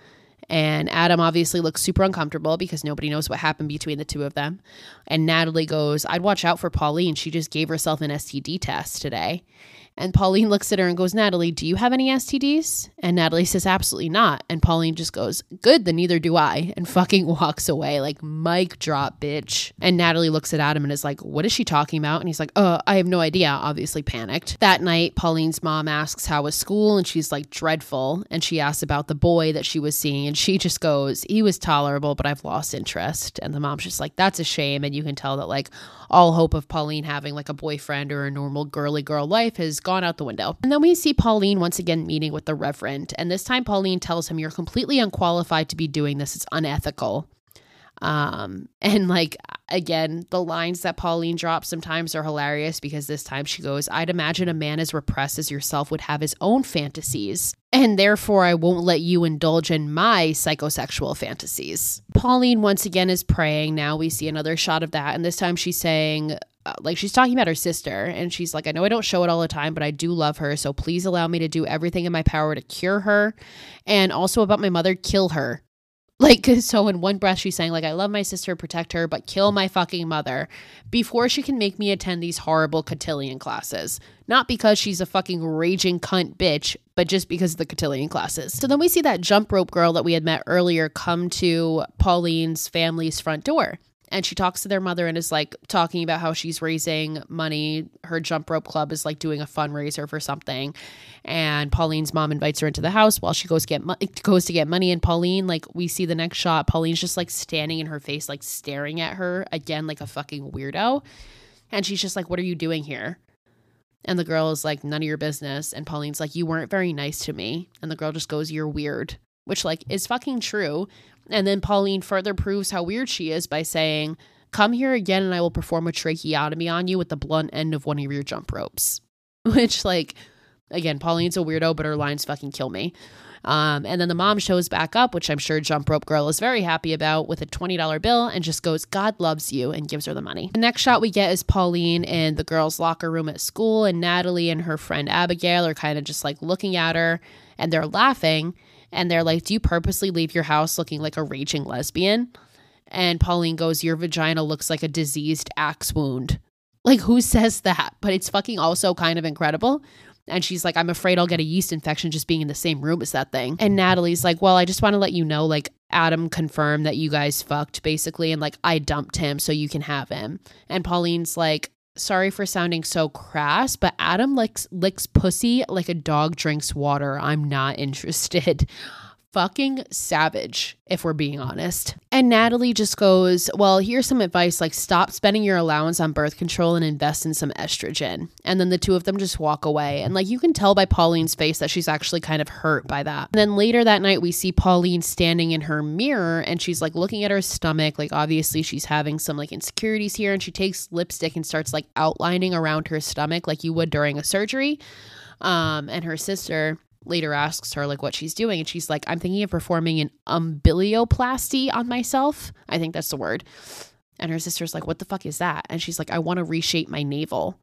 And Adam obviously looks super uncomfortable because nobody knows what happened between the two of them. And Natalie goes, I'd watch out for Pauline. She just gave herself an S T D test today. And Pauline looks at her and goes, Natalie, do you have any S T Ds? And Natalie says, absolutely not. And Pauline just goes, good, then neither do I. And fucking walks away like, mic drop, bitch. And Natalie looks at Adam and is like, what is she talking about? And he's like, uh, I have no idea, obviously panicked. That night, Pauline's mom asks, how was school? And she's like, dreadful. And she asks about the boy that she was seeing. And she just goes, he was tolerable, but I've lost interest. And the mom's just like, that's a shame. And you can tell that like all hope of Pauline having like a boyfriend or a normal girly girl life has gone out the window. And then we see Pauline once again meeting with the Reverend. And this time Pauline tells him, you're completely unqualified to be doing this. It's unethical. Um, and like, again, the lines that Pauline drops sometimes are hilarious because this time she goes, I'd imagine a man as repressed as yourself would have his own fantasies. And therefore I won't let you indulge in my psychosexual fantasies. Pauline once again is praying. Now we see another shot of that. And this time she's saying, uh, like she's talking about her sister. And she's like, I know I don't show it all the time, but I do love her. So please allow me to do everything in my power to cure her. And also about my mother, kill her. Like, so in one breath, she's saying, like, I love my sister, protect her, but kill my fucking mother before she can make me attend these horrible cotillion classes. Not because she's a fucking raging cunt bitch, but just because of the cotillion classes. So then we see that jump rope girl that we had met earlier come to Pauline's family's front door. And she talks to their mother and is like talking about how she's raising money. Her jump rope club is like doing a fundraiser for something. And Pauline's mom invites her into the house while she goes get mo- goes to get money. And Pauline, like we see the next shot, Pauline's just like standing in her face, like staring at her again, like a fucking weirdo. And she's just like, what are you doing here? And the girl is like, none of your business. And Pauline's like, you weren't very nice to me. And the girl just goes, you're weird, which like is fucking true. And then Pauline further proves how weird she is by saying, come here again and I will perform a tracheotomy on you with the blunt end of one of your jump ropes. Which, like, again, Pauline's a weirdo, but her lines fucking kill me. Um, and then the mom shows back up, which I'm sure Jump Rope Girl is very happy about, with a twenty dollar bill and just goes, God loves you, and gives her the money. The next shot we get is Pauline in the girls' locker room at school, and Natalie and her friend Abigail are kind of just like looking at her and they're laughing. And they're like, do you purposely leave your house looking like a raging lesbian? And Pauline goes, your vagina looks like a diseased axe wound. Like, who says that? But it's fucking also kind of incredible. And she's like, I'm afraid I'll get a yeast infection just being in the same room as that thing. And Natalie's like, well, I just want to let you know, like, Adam confirmed that you guys fucked, basically. And, like, I dumped him so you can have him. And Pauline's like, sorry for sounding so crass, but Adam licks, licks pussy like a dog drinks water. I'm not interested. Fucking savage, if we're being honest. And Natalie just goes, well, here's some advice, like stop spending your allowance on birth control and invest in some estrogen. And then the two of them just walk away. And like you can tell by Pauline's face that she's actually kind of hurt by that. And then later that night, we see Pauline standing in her mirror and she's like looking at her stomach. Like obviously she's having some like insecurities here, and she takes lipstick and starts like outlining around her stomach like you would during a surgery. Um, and her sister later asks her like what she's doing, and she's like, I'm thinking of performing an umbilioplasty on myself. I think that's the word. And her sister's like, what the fuck is that? And she's like, I want to reshape my navel.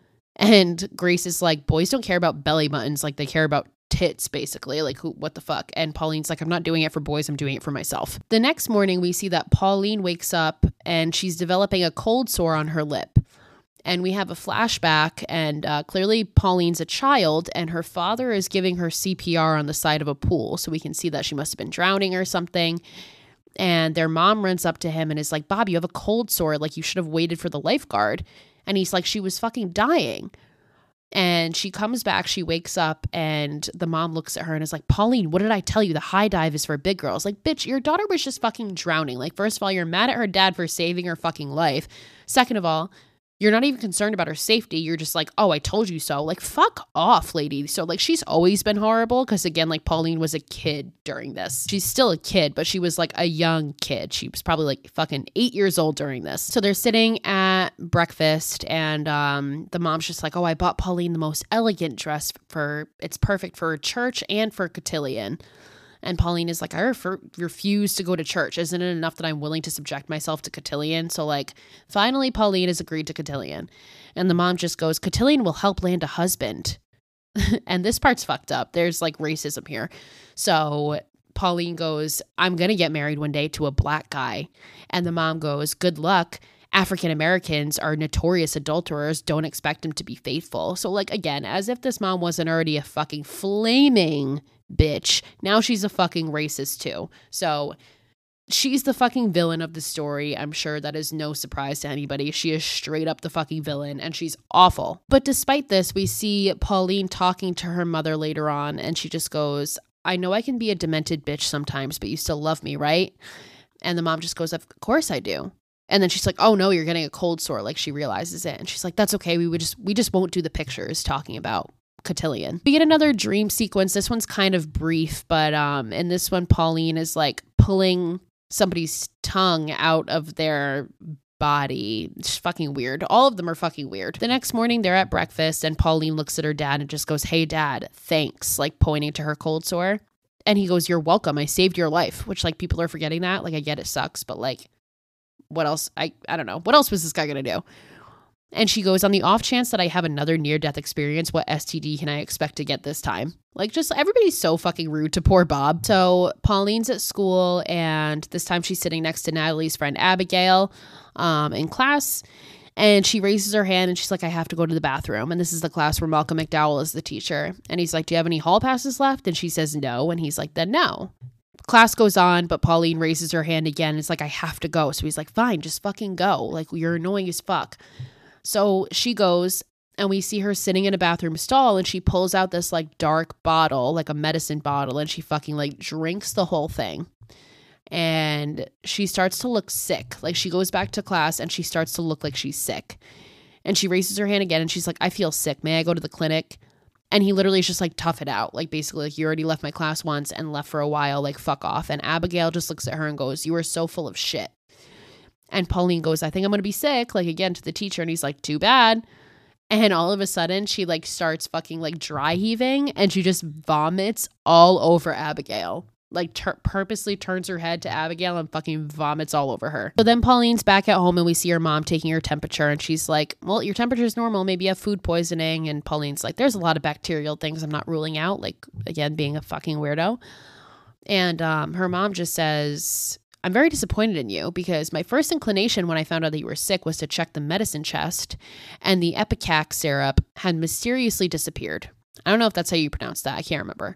And Grace is like, boys don't care about belly buttons, like they care about tits, basically. Like, who, what the fuck? And Pauline's like, I'm not doing it for boys, I'm doing it for myself. The next morning we see that Pauline wakes up and she's developing a cold sore on her lip. And we have a flashback, and uh, clearly Pauline's a child, and her father is giving her C P R on the side of a pool. So we can see that she must have been drowning or something. And their mom runs up to him and is like, Bob, you have a cold sore. Like, you should have waited for the lifeguard. And he's like, she was fucking dying. And she comes back, she wakes up, and the mom looks at her and is like, Pauline, what did I tell you? The high dive is for big girls. Like, bitch, your daughter was just fucking drowning. Like, first of all, you're mad at her dad for saving her fucking life. Second of all, You're not even concerned about her safety. You're just like, oh, I told you so. Like, fuck off, lady. So, like, she's always been horrible because, again, like, Pauline was a kid during this. She's still a kid, but she was, like, a young kid. She was probably, like, fucking eight years old during this. So they're sitting at breakfast, and um, the mom's just like, oh, I bought Pauline the most elegant dress for, it's perfect for church and for cotillion. And Pauline is like, I refer- refuse to go to church. Isn't it enough that I'm willing to subject myself to cotillion? So, like, finally, Pauline has agreed to cotillion. And the mom just goes, cotillion will help land a husband. And this part's fucked up. There's, like, racism here. So Pauline goes, I'm going to get married one day to a black guy. And the mom goes, good luck. African Americans are notorious adulterers. Don't expect them to be faithful. So, like, again, as if this mom wasn't already a fucking flaming bitch, now she's a fucking racist too. So she's the fucking villain of the story. I'm sure that is no surprise to anybody. She is straight up the fucking villain, and she's awful. But despite this, we see Pauline talking to her mother later on, and she just goes, I know I can be a demented bitch sometimes, but you still love me, right? And the mom just goes, of course I do. And then she's like, oh no, you're getting a cold sore. Like, she realizes it, and she's like, that's okay. We would just we just won't do the pictures talking about cotillion. We get another dream sequence. This one's kind of brief, but um in this one, Pauline is like pulling somebody's tongue out of their body. It's fucking weird. All of them are fucking weird. The next morning, they're at breakfast, and Pauline looks at her dad and just goes, hey dad, thanks, like pointing to her cold sore. And he goes, you're welcome. I saved your life, which, like, people are forgetting that. Like, I get it sucks, but like, what else? I, I don't know. What else was this guy gonna do? And she goes, on the off chance that I have another near-death experience, what S T D can I expect to get this time? Like, just everybody's so fucking rude to poor Bob. So Pauline's at school, and this time she's sitting next to Natalie's friend Abigail um, in class. And she raises her hand, and she's like, I have to go to the bathroom. And this is the class where Malcolm McDowell is the teacher. And he's like, do you have any hall passes left? And she says no. And he's like, then no. Class goes on, but Pauline raises her hand again. It's like, I have to go. So he's like, fine, just fucking go. Like, you're annoying as fuck. So she goes, and we see her sitting in a bathroom stall, and she pulls out this like dark bottle, like a medicine bottle, and she fucking like drinks the whole thing. And she starts to look sick. Like, she goes back to class, and she starts to look like she's sick. And she raises her hand again, and she's like, I feel sick. May I go to the clinic? And he literally is just like, tough it out. Like, basically, like, you already left my class once and left for a while. Like, fuck off. And Abigail just looks at her and goes, you are so full of shit. And Pauline goes, I think I'm going to be sick, like, again, to the teacher. And he's like, too bad. And all of a sudden, she, like, starts fucking, like, dry heaving. And she just vomits all over Abigail. Like, ter- purposely turns her head to Abigail and fucking vomits all over her. So then Pauline's back at home, and we see her mom taking her temperature. And she's like, well, your temperature's normal. Maybe you have food poisoning. And Pauline's like, there's a lot of bacterial things I'm not ruling out. Like, again, being a fucking weirdo. And um, her mom just says, I'm very disappointed in you, because my first inclination when I found out that you were sick was to check the medicine chest, and the Ipecac syrup had mysteriously disappeared. I don't know if that's how you pronounce that. I can't remember.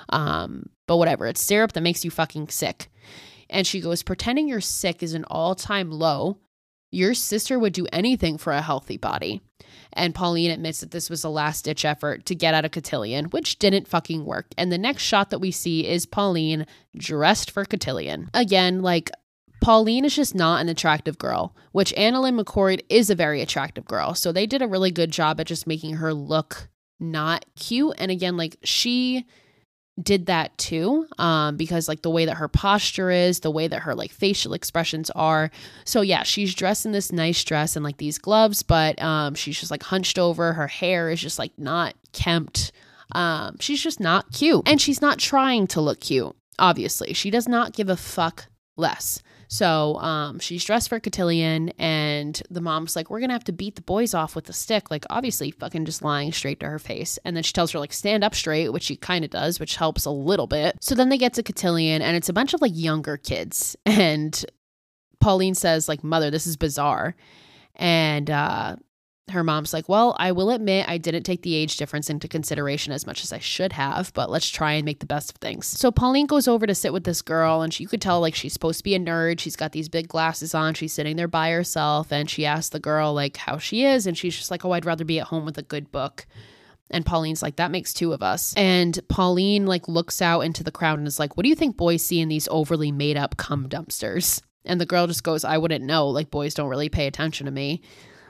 Um, but whatever. It's syrup that makes you fucking sick. And she goes, pretending you're sick is an all-time low. Your sister would do anything for a healthy body. And Pauline admits that this was a last-ditch effort to get out of cotillion, which didn't fucking work. And the next shot that we see is Pauline dressed for cotillion. Again, like, Pauline is just not an attractive girl, which AnnaLynne McCord is a very attractive girl. So they did a really good job at just making her look not cute. And again, like, she did that too, um, because like the way that her posture is, the way that her like facial expressions are. So yeah, she's dressed in this nice dress and like these gloves, but um, she's just like hunched over. Her hair is just like not kempt. Um, she's just not cute, and she's not trying to look cute. Obviously, she does not give a fuck less. So um, she's dressed for cotillion, and the mom's like, we're going to have to beat the boys off with a stick. Like, obviously fucking just lying straight to her face. And then she tells her, like, stand up straight, which she kind of does, which helps a little bit. So then they get to cotillion, and it's a bunch of, like, younger kids. And Pauline says, like, mother, this is bizarre. And uh, her mom's like, well, I will admit I didn't take the age difference into consideration as much as I should have, but let's try and make the best of things. So Pauline goes over to sit with this girl, and she, you could tell like she's supposed to be a nerd. She's got these big glasses on. She's sitting there by herself, and she asks the girl like how she is, and she's just like, oh, I'd rather be at home with a good book. And Pauline's like, that makes two of us. And Pauline like looks out into the crowd and is like, what do you think boys see in these overly made up cum dumpsters? And the girl just goes, I wouldn't know. Like, boys don't really pay attention to me.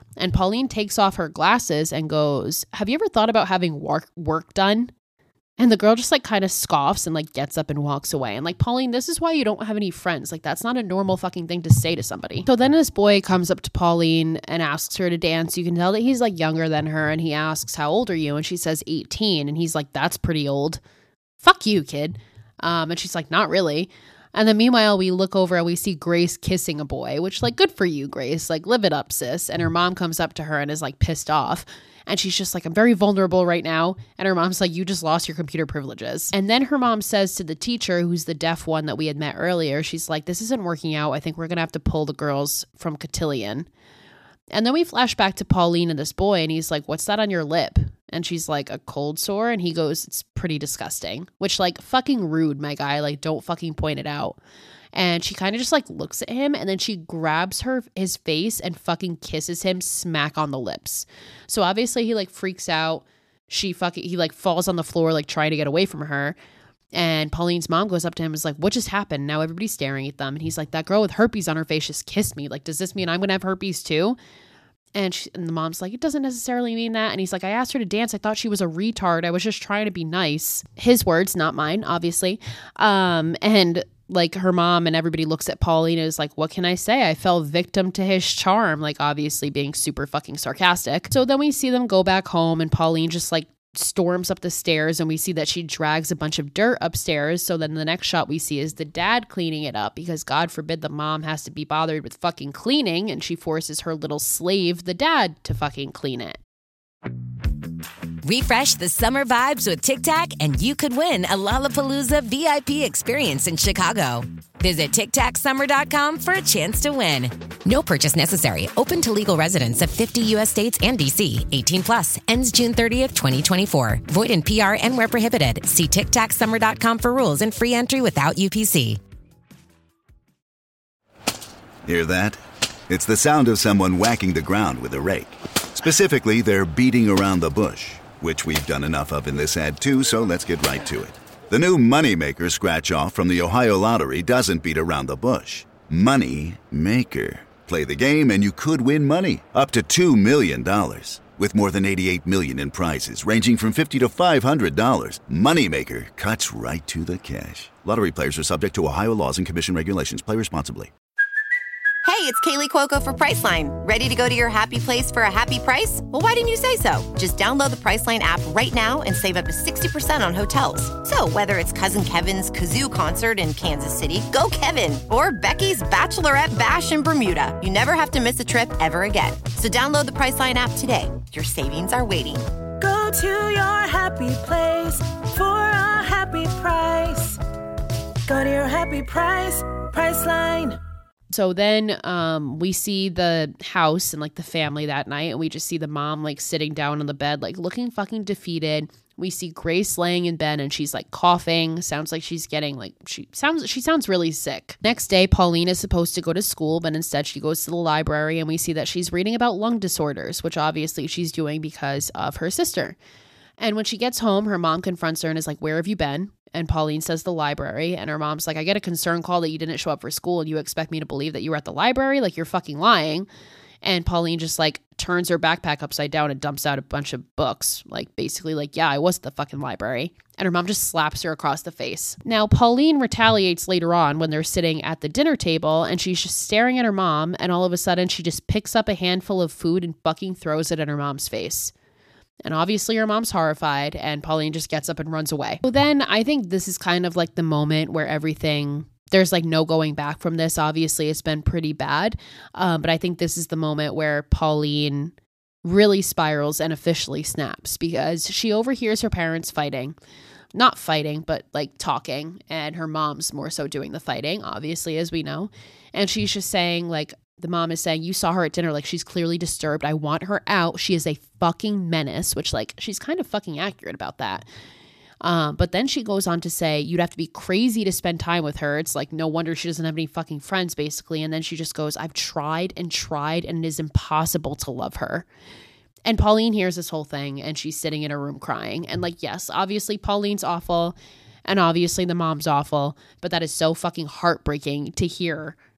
And Pauline takes off her glasses and goes, have you ever thought about having work, work done? And the girl just like kind of scoffs and like gets up and walks away. And like, Pauline, this is why you don't have any friends. Like, that's not a normal fucking thing to say to somebody. So then this boy comes up to Pauline and asks her to dance. You can tell that he's like younger than her. And he asks, how old are you? And she says eighteen. And he's like, that's pretty old. Fuck you, kid. Um, and she's like, not really. And then meanwhile, we look over and we see Grace kissing a boy, which like, good for you, Grace. Like, live it up, sis. And her mom comes up to her and is like pissed off. And she's just like, I'm very vulnerable right now. And her mom's like, you just lost your computer privileges. And then her mom says to the teacher, who's the deaf one that we had met earlier, she's like, this isn't working out. I think we're going to have to pull the girls from cotillion. And then we flash back to Pauline and this boy, and he's like, what's that on your lip? And she's like, a cold sore. And he goes, it's pretty disgusting, which like fucking rude, my guy. Like, don't fucking point it out. And she kind of just like looks at him, and then she grabs her his face and fucking kisses him smack on the lips. So obviously he like freaks out. She fucking, he like falls on the floor, like trying to get away from her. And Pauline's mom goes up to him and is like, what just happened? Now everybody's staring at them. And he's like, that girl with herpes on her face just kissed me. Like, does this mean I'm going to have herpes too? And, she, and the mom's like, it doesn't necessarily mean that. And he's like, I asked her to dance. I thought she was a retard. I was just trying to be nice. His words, not mine, obviously. Um, and like her mom and everybody looks at Pauline and is like, what can I say? I fell victim to his charm, like obviously being super fucking sarcastic. So then we see them go back home, and Pauline just like storms up the stairs, and we see that she drags a bunch of dirt upstairs. So then the next shot we see is the dad cleaning it up, because God forbid the mom has to be bothered with fucking cleaning, and she forces her little slave, the dad, to fucking clean it. Refresh the summer vibes with Tic Tac, and you could win a Lollapalooza V I P experience in Chicago. Visit tic tac summer dot com for a chance to win. No purchase necessary. Open to legal residents of fifty U S states and D C. eighteen plus. Ends June thirtieth, twenty twenty-four. Void in P R and where prohibited. See tic tac summer dot com for rules and free entry without U P C. Hear that? It's the sound of someone whacking the ground with a rake. Specifically, they're beating around the bush, which we've done enough of in this ad too, so let's get right to it. The new Moneymaker scratch-off from the Ohio Lottery doesn't beat around the bush. Money Maker. Play the game and you could win money, up to two million dollars. With more than eighty-eight million dollars in prizes, ranging from fifty dollars to five hundred dollars, Moneymaker cuts right to the cash. Lottery players are subject to Ohio laws and commission regulations. Play responsibly. Hey, it's Kaylee Cuoco for Priceline. Ready to go to your happy place for a happy price? Well, why didn't you say so? Just download the Priceline app right now and save up to sixty percent on hotels. So whether it's Cousin Kevin's Kazoo Concert in Kansas City, go Kevin, or Becky's Bachelorette Bash in Bermuda, you never have to miss a trip ever again. So download the Priceline app today. Your savings are waiting. Go to your happy place for a happy price. Go to your happy price, Priceline. So then um, we see the house and like the family that night, and we just see the mom like sitting down on the bed, like looking fucking defeated. We see Grace laying in bed and she's like coughing. Sounds like she's getting like, she sounds, she sounds really sick. Next day, Pauline is supposed to go to school, but instead she goes to the library, and we see that she's reading about lung disorders, which obviously she's doing because of her sister. And when she gets home, her mom confronts her and is like, where have you been? And Pauline says the library, and her mom's like, I get a concern call that you didn't show up for school, and you expect me to believe that you were at the library? Like, you're fucking lying. And Pauline just like turns her backpack upside down and dumps out a bunch of books. Like, basically like, yeah, I was at the fucking library. And her mom just slaps her across the face. Now, Pauline retaliates later on when they're sitting at the dinner table, and she's just staring at her mom, and all of a sudden she just picks up a handful of food and fucking throws it in her mom's face. And obviously her mom's horrified, and Pauline just gets up and runs away. So then I think this is kind of like the moment where everything, there's like no going back from this. Obviously it's been pretty bad. Um, but I think this is the moment where Pauline really spirals and officially snaps, because she overhears her parents fighting. Not fighting, but like talking. And her mom's more so doing the fighting, obviously, as we know. And she's just saying like, the mom is saying, you saw her at dinner, like she's clearly disturbed. I want her out. She is a fucking menace, which like she's kind of fucking accurate about that. Um, but then she goes on to say, you'd have to be crazy to spend time with her. It's like, no wonder she doesn't have any fucking friends, basically. And then she just goes, I've tried and tried, and it is impossible to love her. And Pauline hears this whole thing, and she's sitting in her room crying. And like, yes, obviously Pauline's awful, and obviously the mom's awful, but that is so fucking heartbreaking to hear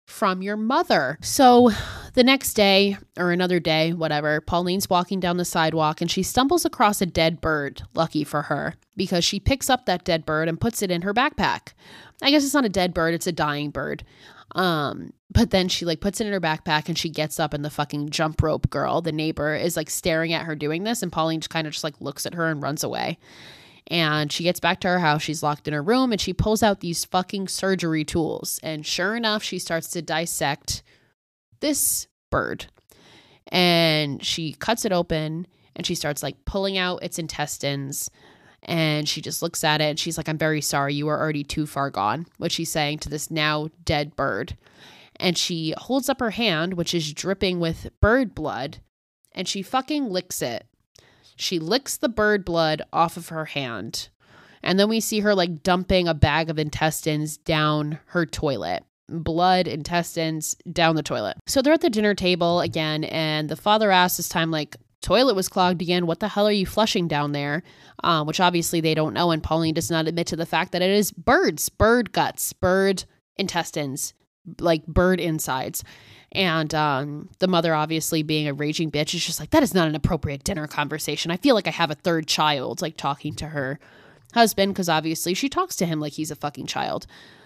from your mother. So the next day or another day, whatever, Pauline's walking down the sidewalk and she stumbles across a dead bird. Lucky for her, because she picks up that dead bird and puts it in her backpack. I guess it's not a dead bird, it's a dying bird. Um, but then she like puts it in her backpack and she gets up and the fucking jump rope girl, the neighbor, is like staring at her doing this, and Pauline just kind of just like looks at her and runs away. And she gets back to her house, she's locked in her room, and she pulls out these fucking surgery tools. And sure enough, she starts to dissect this bird. And she cuts it open and she starts like pulling out its intestines. And she just looks at it and she's like, I'm very sorry, you are already too far gone, what she's saying to this now dead bird. And she holds up her hand, which is dripping with bird blood, and she fucking licks it. She licks the bird blood off of her hand. And then we see her like dumping a bag of intestines down her toilet. Blood, intestines, down the toilet. So they're at the dinner table again, and the father asks this time, like, toilet was clogged again. What the hell are you flushing down there? Um, which obviously they don't know. And Pauline does not admit to the fact that it is birds, bird guts, bird intestines, like bird insides. And um, the mother, obviously being a raging bitch, is just like, that is not an appropriate dinner conversation. I feel like I have a third child, like talking to her husband, because obviously she talks to him like he's a fucking child.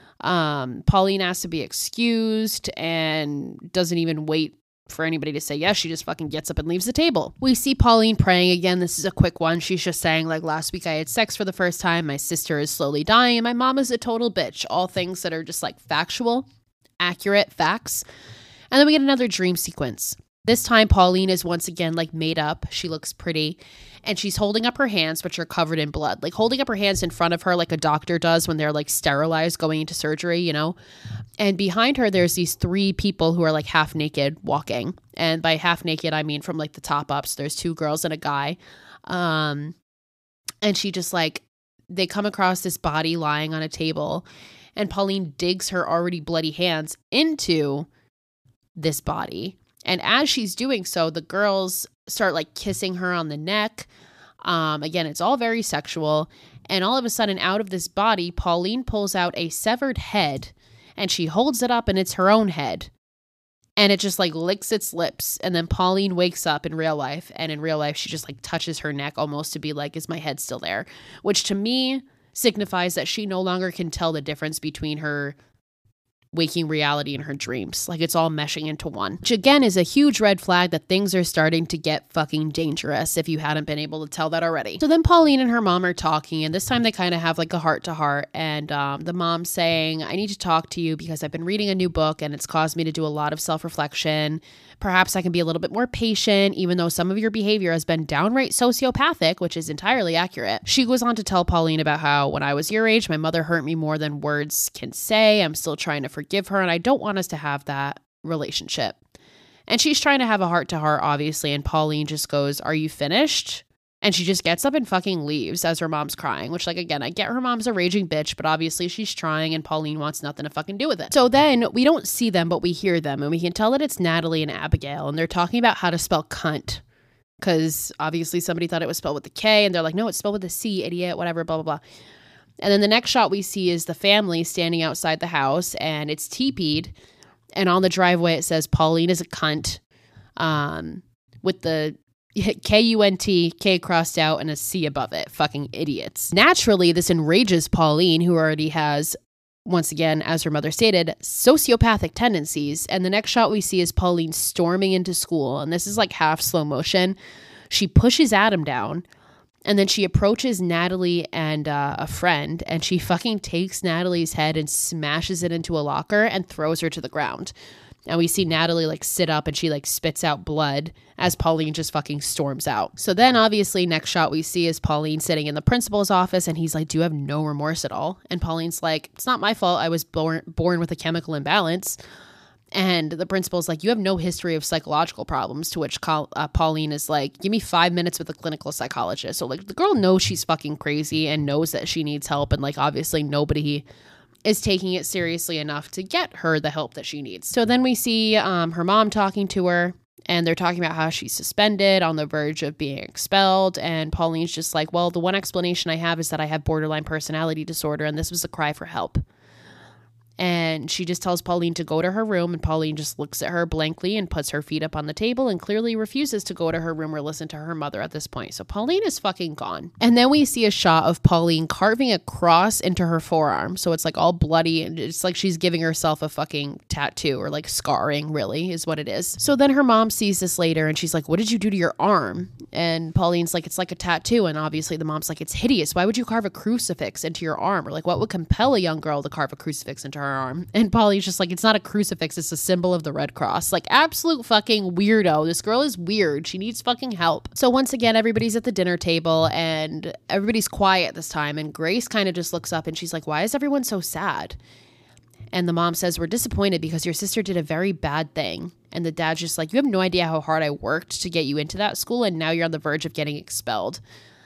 Um, Pauline asks to be excused and doesn't even wait for anybody to say yes. She just fucking gets up and leaves the table. We see Pauline praying again. This is a quick one. She's just saying, like, last week I had sex for the first time. My sister is slowly dying and my mom is a total bitch. All things that are just like factual, accurate facts. And then we get another dream sequence. This time, Pauline is once again like made up. She looks pretty. And she's holding up her hands, which are covered in blood. Like holding up her hands in front of her like a doctor does when they're like sterilized going into surgery, you know? And behind her, there's these three people who are like half naked walking. And by half naked, I mean from like the top up. So there's two girls and a guy. Um, and she just like, they come across this body lying on a table. And Pauline digs her already bloody hands into this body. And as she's doing so, the girls start like kissing her on the neck. Um, again, it's all very sexual. And all of a sudden, out of this body, Pauline pulls out a severed head and she holds it up, and it's her own head. And it just like licks its lips. And then Pauline wakes up in real life. And in real life, she just like touches her neck almost to be like, is my head still there? Which to me signifies that she no longer can tell the difference between her waking reality and her dreams. Like it's all meshing into one, which again is a huge red flag that things are starting to get fucking dangerous if you hadn't been able to tell that already. So then Pauline and her mom are talking, and this time they kind of have like a heart to heart, and um, the mom's saying, I need to talk to you because I've been reading a new book and it's caused me to do a lot of self-reflection. Perhaps I can be a little bit more patient, even though some of your behavior has been downright sociopathic, which is entirely accurate. She goes on to tell Pauline about how when I was your age, my mother hurt me more than words can say. I'm still trying to forgive her, and I don't want us to have that relationship. And she's trying to have a heart to heart, obviously, and Pauline just goes, are you finished? And she just gets up and fucking leaves as her mom's crying, which, like, again, I get her mom's a raging bitch, but obviously she's trying and Pauline wants nothing to fucking do with it. So then we don't see them, but we hear them, and we can tell that it's Natalie and Abigail, and they're talking about how to spell cunt, because obviously somebody thought it was spelled with a K, and they're like, no, it's spelled with a C, idiot, whatever, blah, blah, blah. And then the next shot we see is the family standing outside the house, and it's teepeed, and on the driveway it says Pauline is a cunt, um, with the K U N T, K crossed out, and a C above it. Fucking idiots. Naturally, this enrages Pauline, who already has, once again, as her mother stated, sociopathic tendencies. And the next shot we see is Pauline storming into school, and this is like half slow motion. She pushes Adam down, and then she approaches Natalie and uh, a friend, and she fucking takes Natalie's head and smashes it into a locker and throws her to the ground. And we see Natalie like sit up and she like spits out blood as Pauline just fucking storms out. So then obviously next shot we see is Pauline sitting in the principal's office, and he's like, do you have no remorse at all? And Pauline's like, it's not my fault. I was born born with a chemical imbalance. And the principal's like, you have no history of psychological problems, to which Col- uh, Pauline is like, give me five minutes with a clinical psychologist. So like the girl knows she's fucking crazy and knows that she needs help. And like obviously nobody is taking it seriously enough to get her the help that she needs. So then we see um, her mom talking to her, and they're talking about how she's suspended, on the verge of being expelled. And Pauline's just like, well, the one explanation I have is that I have borderline personality disorder, and this was a cry for help. And she just tells Pauline to go to her room, and Pauline just looks at her blankly and puts her feet up on the table and clearly refuses to go to her room or listen to her mother at this point. So Pauline is fucking gone. And then we see a shot of Pauline carving a cross into her forearm. So it's like all bloody, and it's like she's giving herself a fucking tattoo, or like scarring, really, is what it is. So then her mom sees this later and she's like, what did you do to your arm? And Pauline's like, it's like a tattoo. And obviously the mom's like, it's hideous. Why would you carve a crucifix into your arm? Or like, what would compel a young girl to carve a crucifix into her arm? And Pauline's just like, it's not a crucifix, it's a symbol of the Red Cross. Like, absolute fucking weirdo. This girl is weird. She needs fucking help. So once again, everybody's at the dinner table and everybody's quiet this time, and Grace kind of just looks up and she's like, why is everyone so sad? And the mom says, we're disappointed because your sister did a very bad thing. And the dad's just like, you have no idea how hard I worked to get you into that school, and now you're on the verge of getting expelled.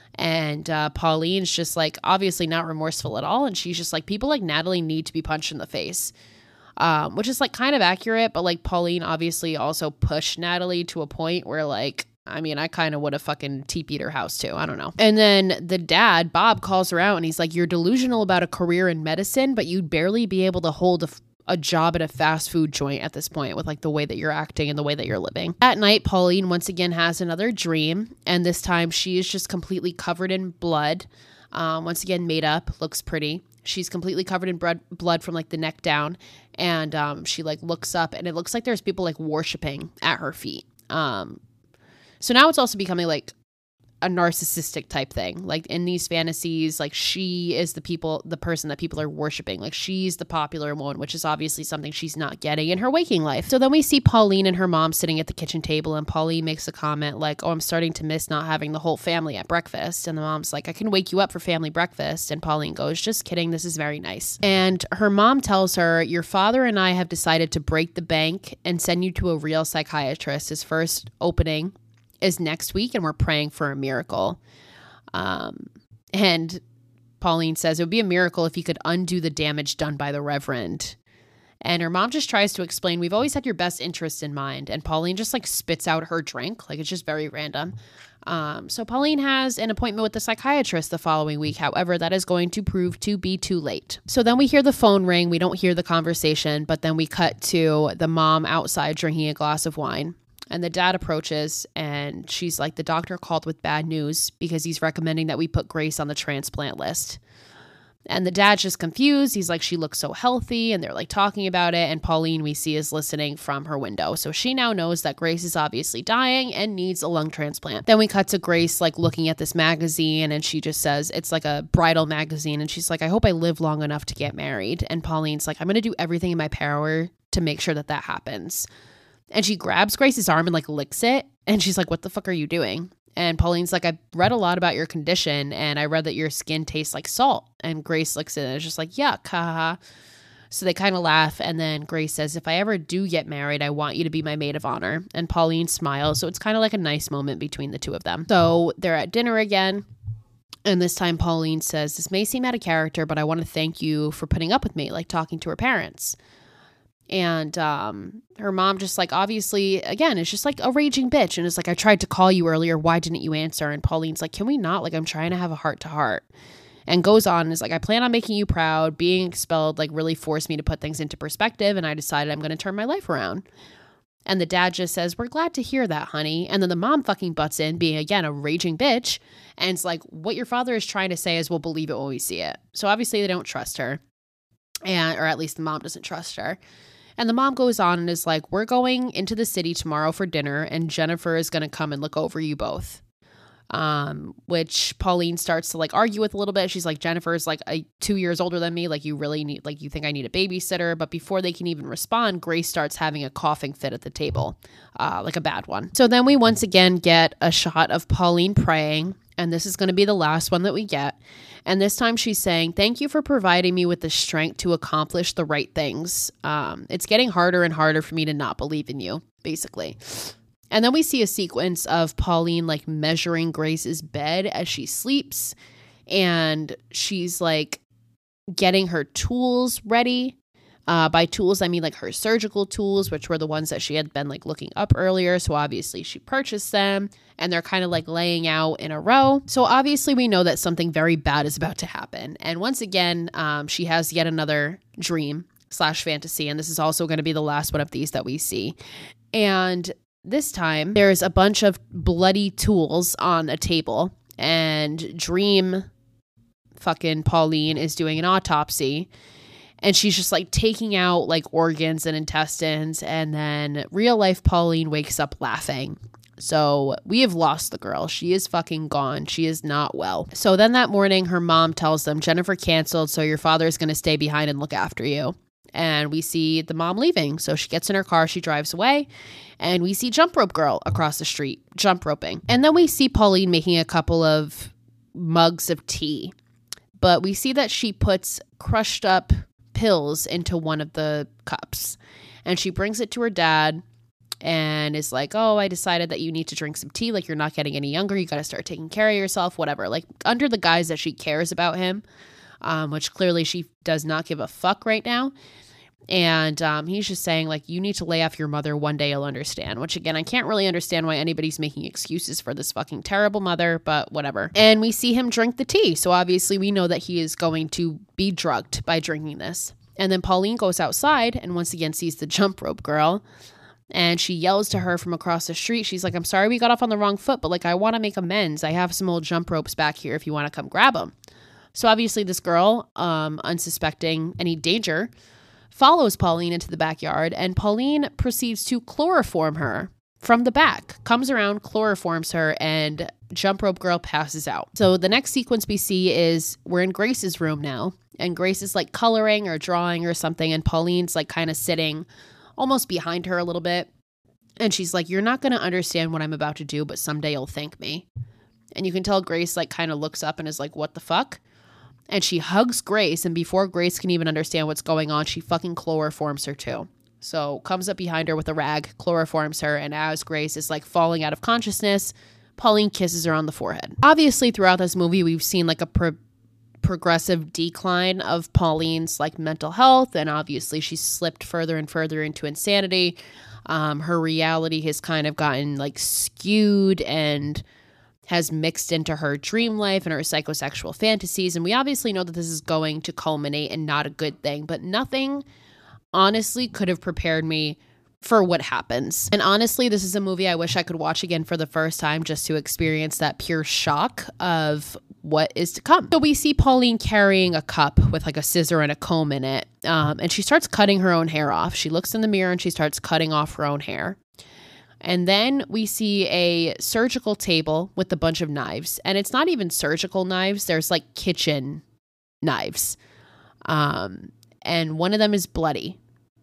And uh, Pauline's just like, obviously not remorseful at all. And she's just like, people like Natalie need to be punched in the face, um, which is like kind of accurate. But like Pauline obviously also pushed Natalie to a point where like, I mean, I kind of would have fucking T P'd her house too. I don't know. And then the dad, Bob, calls her out and he's like, you're delusional about a career in medicine, but you'd barely be able to hold a a job at a fast food joint at this point with like the way that you're acting and the way that you're living. At night, Pauline once again has another dream, and this time she is just completely covered in blood. Um, once again, made up, looks pretty. She's completely covered in blood, blood from like the neck down, and um, she like looks up, and it looks like there's people like worshiping at her feet. Um, so now it's also becoming like a narcissistic type thing. Like in these fantasies, like she is the people, the person that people are worshiping. Like she's the popular one, which is obviously something she's not getting in her waking life. So then we see Pauline and her mom sitting at the kitchen table, and Pauline makes a comment like, oh, I'm starting to miss not having the whole family at breakfast. And the mom's like, I can wake you up for family breakfast. And Pauline goes, just kidding. This is very nice. And her mom tells her, your father and I have decided to break the bank and send you to a real psychiatrist. His first opening is next week, and we're praying for a miracle. Um, and Pauline says it would be a miracle if he could undo the damage done by the Reverend. And her mom just tries to explain, we've always had your best interest in mind. And Pauline just like spits out her drink. Like it's just very random. Um, so Pauline has an appointment with the psychiatrist the following week. However, that is going to prove to be too late. So then we hear the phone ring. We don't hear the conversation, but then we cut to the mom outside drinking a glass of wine. And the dad approaches and she's like, the doctor called with bad news because he's recommending that we put Grace on the transplant list. And the dad's just confused. He's like, she looks so healthy. And they're like talking about it. And Pauline, we see, is listening from her window. So she now knows that Grace is obviously dying and needs a lung transplant. Then we cut to Grace like looking at this magazine, and she just says it's like a bridal magazine. And she's like, I hope I live long enough to get married. And Pauline's like, I'm going to do everything in my power to make sure that that happens. And she grabs Grace's arm and like licks it. And she's like, what the fuck are you doing? And Pauline's like, I read a lot about your condition, and I read that your skin tastes like salt. And Grace licks it and it's just like, yuck, haha. So they kind of laugh. And then Grace says, if I ever do get married, I want you to be my maid of honor. And Pauline smiles. So it's kind of like a nice moment between the two of them. So they're at dinner again. And this time Pauline says, this may seem out of character, but I want to thank you for putting up with me, like talking to her parents. And um, her mom just like, obviously, again, it's just like a raging bitch. And it's like, I tried to call you earlier. Why didn't you answer? And Pauline's like, can we not? Like, I'm trying to have a heart to heart. And goes on and is like, I plan on making you proud. Being expelled like really forced me to put things into perspective. And I decided I'm going to turn my life around. And the dad just says, we're glad to hear that, honey. And then the mom fucking butts in, being, again, a raging bitch. And it's like, what your father is trying to say is we'll believe it when we see it. So obviously they don't trust her. And, or at least the mom doesn't trust her. And the mom goes on and is like, we're going into the city tomorrow for dinner, and Jennifer is going to come and look over you both. Um, which Pauline starts to like argue with a little bit. She's like, Jennifer is like a, two years older than me. Like, you really need, like, you think I need a babysitter? But before they can even respond, Grace starts having a coughing fit at the table, uh, like a bad one. So then we once again get a shot of Pauline praying. And this is going to be the last one that we get. And this time she's saying, thank you for providing me with the strength to accomplish the right things. Um, it's getting harder and harder for me to not believe in you, basically. And then we see a sequence of Pauline like measuring Grace's bed as she sleeps. And she's like getting her tools ready. Uh, by tools, I mean like her surgical tools, which were the ones that she had been like looking up earlier. So obviously she purchased them, and they're kind of like laying out in a row. So obviously we know that something very bad is about to happen. And once again, um, she has yet another dream. slash fantasy. And this is also going to be the last one of these that we see. And this time there's a bunch of bloody tools on a table, and Dream fucking Pauline is doing an autopsy, and she's just like taking out like organs and intestines. And then real life Pauline wakes up laughing. So we have lost the girl. She is fucking gone. She is not well. So then that morning, her mom tells them, Jennifer canceled, so your father is going to stay behind and look after you. And we see the mom leaving. So she gets in her car, she drives away, and we see Jump Rope Girl across the street, jump roping. And then we see Pauline making a couple of mugs of tea. But we see that she puts crushed up pills into one of the cups. And she brings it to her dad and is like, oh, I decided that you need to drink some tea. Like, you're not getting any younger. You got to start taking care of yourself, whatever. Like, under the guise that she cares about him, um, which clearly she does not give a fuck right now. And um, he's just saying, like, you need to lay off your mother. One day you'll understand. Which, again, I can't really understand why anybody's making excuses for this fucking terrible mother, but whatever. And we see him drink the tea. So obviously we know that he is going to be drugged by drinking this. And then Pauline goes outside and once again sees the Jump Rope Girl. And she yells to her from across the street. She's like, I'm sorry we got off on the wrong foot, but like, I want to make amends. I have some old jump ropes back here if you want to come grab them. So obviously this girl, um, unsuspecting any danger, follows Pauline into the backyard, and Pauline proceeds to chloroform her from the back, comes around, chloroforms her, and Jump Rope Girl passes out. So the next sequence we see is we're in Grace's room now, and Grace is like coloring or drawing or something, and Pauline's like kind of sitting almost behind her a little bit. And she's like, you're not going to understand what I'm about to do, but someday you'll thank me. And you can tell Grace like kind of looks up and is like, what the fuck? And she hugs Grace. And before Grace can even understand what's going on, she fucking chloroforms her too. So comes up behind her with a rag, chloroforms her. And as Grace is like falling out of consciousness, Pauline kisses her on the forehead. Obviously throughout this movie, we've seen like a pro- progressive decline of Pauline's like mental health, and obviously she's slipped further and further into insanity. Um, her reality has kind of gotten like skewed and has mixed into her dream life and her psychosexual fantasies, and we obviously know that this is going to culminate in not a good thing, but nothing honestly could have prepared me for what happens. And honestly, this is a movie I wish I could watch again for the first time just to experience that pure shock of what is to come. So we see Pauline carrying a cup with like a scissor and a comb in it. Um, and she starts cutting her own hair off. She looks in the mirror and she starts cutting off her own hair. And then we see a surgical table with a bunch of knives. And it's not even surgical knives. There's like kitchen knives. Um, and one of them is bloody.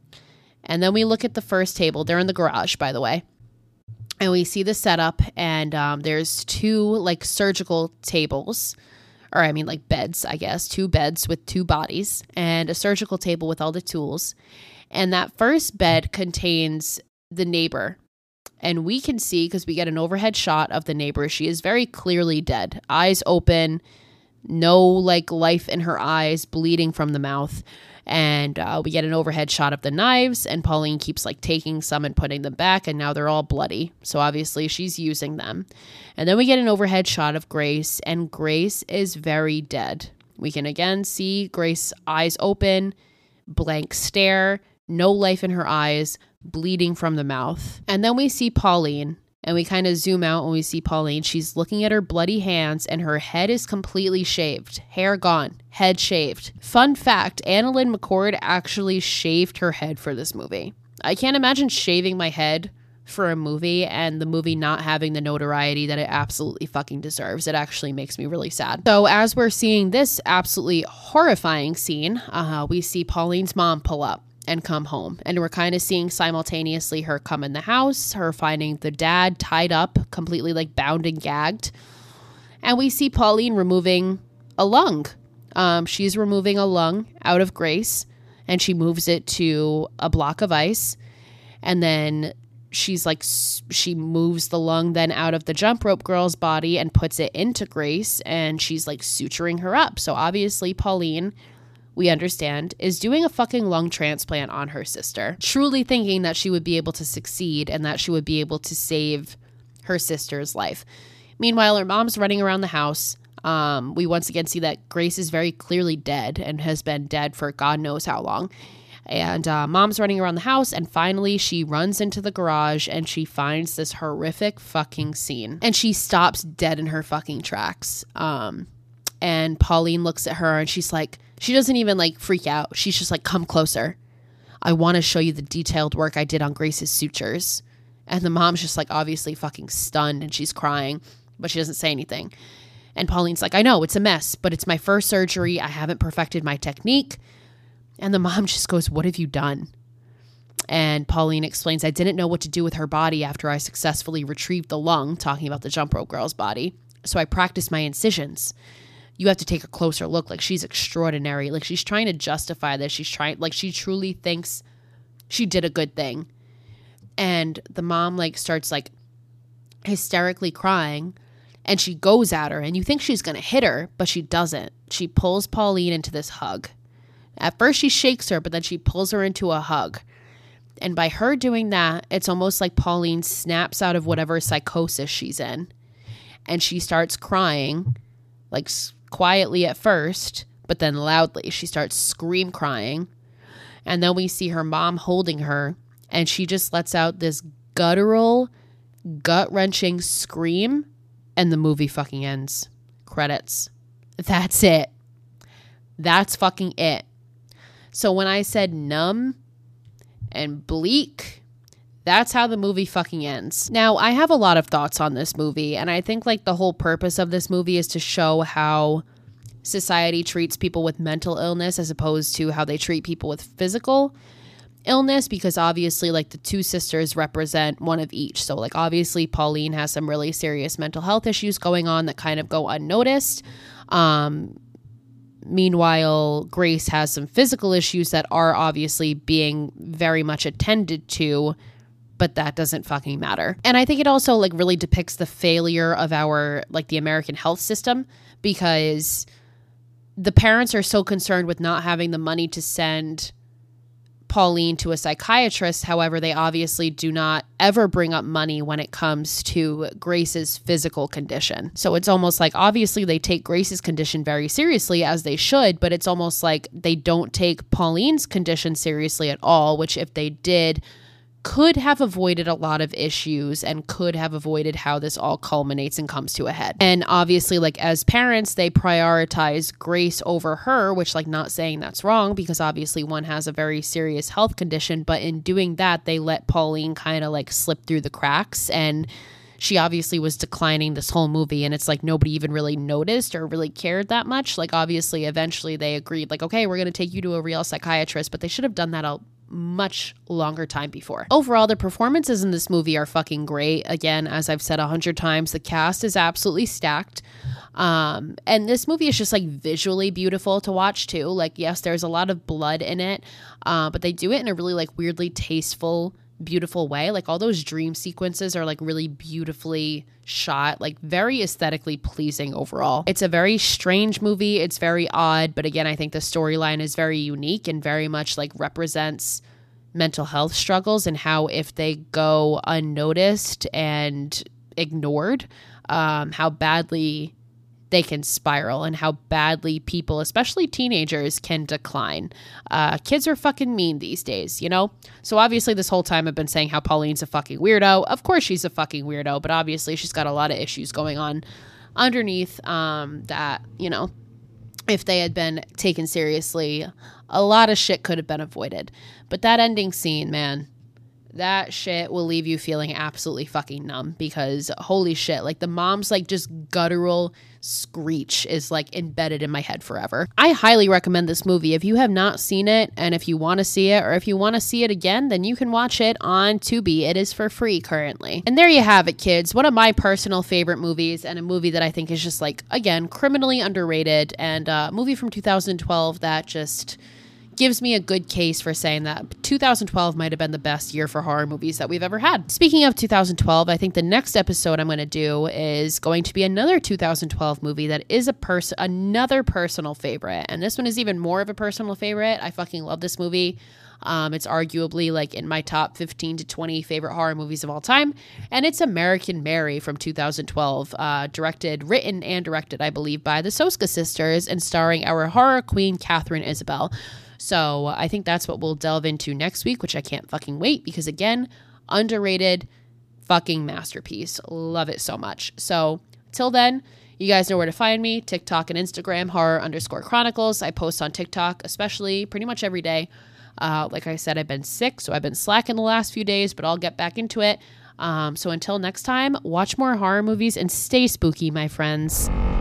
And then we look at the first table. They're in the garage, by the way. And we see the setup, and um, there's two like surgical tables, or I mean like beds, I guess, two beds with two bodies and a surgical table with all the tools. And that first bed contains the neighbor. And we can see, because we get an overhead shot of the neighbor, she is very clearly dead. Eyes open, no like life in her eyes, bleeding from the mouth. And uh, we get an overhead shot of the knives, and Pauline keeps like taking some and putting them back, and now they're all bloody. So obviously she's using them. And then we get an overhead shot of Grace, and Grace is very dead. We can again see Grace eyes open, blank stare, no life in her eyes, bleeding from the mouth. And then we see Pauline. And we kind of zoom out and we see Pauline. She's looking at her bloody hands, and her head is completely shaved. Hair gone. Head shaved. Fun fact, AnnaLynne McCord actually shaved her head for this movie. I can't imagine shaving my head for a movie and the movie not having the notoriety that it absolutely fucking deserves. It actually makes me really sad. So as we're seeing this absolutely horrifying scene, uh, we see Pauline's mom pull up and come home. And we're kind of seeing simultaneously her come in the house, her finding the dad tied up, completely like bound and gagged. And we see Pauline removing a lung. Um, she's removing a lung out of Grace, and she moves it to a block of ice. And then she's like, she moves the lung then out of the Jump Rope Girl's body and puts it into Grace, and she's like suturing her up. So obviously Pauline, we understand, is doing a fucking lung transplant on her sister, truly thinking that she would be able to succeed and that she would be able to save her sister's life. Meanwhile, her mom's running around the house. Um, we once again see that Grace is very clearly dead and has been dead for God knows how long. And uh, mom's running around the house, and finally she runs into the garage and she finds this horrific fucking scene. And she stops dead in her fucking tracks. Um, and Pauline looks at her and she's like, she doesn't even like freak out. She's just like, come closer. I want to show you the detailed work I did on Grace's sutures. And the mom's just like obviously fucking stunned and she's crying, but she doesn't say anything. And Pauline's like, I know it's a mess, but it's my first surgery. I haven't perfected my technique. And the mom just goes, what have you done? And Pauline explains, I didn't know what to do with her body after I successfully retrieved the lung, talking about the Jump Rope Girl's body. So I practiced my incisions. You have to take a closer look. Like, she's extraordinary. Like, she's trying to justify this. She's trying, like, she truly thinks she did a good thing. And the mom, like, starts, like, hysterically crying. And she goes at her. And you think she's going to hit her, but she doesn't. She pulls Pauline into this hug. At first, she shakes her, but then she pulls her into a hug. And by her doing that, it's almost like Pauline snaps out of whatever psychosis she's in. And she starts crying, like quietly at first, but then loudly. She starts scream crying. And then we see her mom holding her, and she just lets out this guttural, gut-wrenching scream, and the movie fucking ends. Credits. That's it. That's fucking it. So when I said numb and bleak, that's how the movie fucking ends. Now, I have a lot of thoughts on this movie, and I think like the whole purpose of this movie is to show how society treats people with mental illness as opposed to how they treat people with physical illness, because obviously like the two sisters represent one of each. So like obviously Pauline has some really serious mental health issues going on that kind of go unnoticed. Um, Meanwhile, Grace has some physical issues that are obviously being very much attended to, but that doesn't fucking matter. And I think it also like really depicts the failure of our, like the American health system, because the parents are so concerned with not having the money to send Pauline to a psychiatrist. However, they obviously do not ever bring up money when it comes to Grace's physical condition. So it's almost like obviously they take Grace's condition very seriously, as they should, but it's almost like they don't take Pauline's condition seriously at all, which if they did, could have avoided a lot of issues and could have avoided how this all culminates and comes to a head. And obviously, like as parents, they prioritize Grace over her, which like not saying that's wrong, because obviously one has a very serious health condition, but in doing that, they let Pauline kind of like slip through the cracks, and she obviously was declining this whole movie, and it's like nobody even really noticed or really cared that much. Like obviously, eventually they agreed like, okay, we're going to take you to a real psychiatrist, but they should have done that a much longer time before. Overall, the performances in this movie are fucking great. Again, as I've said a hundred times, the cast is absolutely stacked. Um, and this movie is just like visually beautiful to watch too. Like, yes, there's a lot of blood in it, uh, but they do it in a really like weirdly tasteful, beautiful way. Like all those dream sequences are like really beautifully shot, like very aesthetically pleasing overall. It's a very strange movie. It's very odd, but again, I think the storyline is very unique and very much like represents mental health struggles and how if they go unnoticed and ignored, um, how badly they can spiral and how badly people, especially teenagers, can decline. Uh, kids are fucking mean these days, you know? So obviously this whole time I've been saying how Pauline's a fucking weirdo. Of course she's a fucking weirdo, but obviously she's got a lot of issues going on underneath um, that, you know, if they had been taken seriously, a lot of shit could have been avoided. But that ending scene, man, that shit will leave you feeling absolutely fucking numb, because holy shit, like the mom's like just guttural screech is like embedded in my head forever. I highly recommend this movie. If you have not seen it, and if you want to see it, or if you want to see it again, then you can watch it on Tubi. It is for free currently. And there you have it, kids. One of my personal favorite movies, and a movie that I think is just like, again, criminally underrated, and a movie from two thousand twelve that just gives me a good case for saying that two thousand twelve might have been the best year for horror movies that we've ever had. Speaking of two thousand twelve, I think the next episode I'm going to do is going to be another two thousand twelve movie that is a person, another personal favorite. And this one is even more of a personal favorite. I fucking love this movie. Um, it's arguably like in my top fifteen to twenty favorite horror movies of all time. And it's American Mary from two thousand twelve, uh, directed, written and directed, I believe, by the Soska sisters and starring our horror queen, Catherine Isabel. So I think that's what we'll delve into next week, which I can't fucking wait because, again, underrated fucking masterpiece. Love it so much. So till then, you guys know where to find me, TikTok and Instagram, horror underscore chronicles. I post on TikTok, especially pretty much every day. Uh, like I said, I've been sick, so I've been slacking the last few days, but I'll get back into it. Um, so until next time, watch more horror movies and stay spooky, my friends.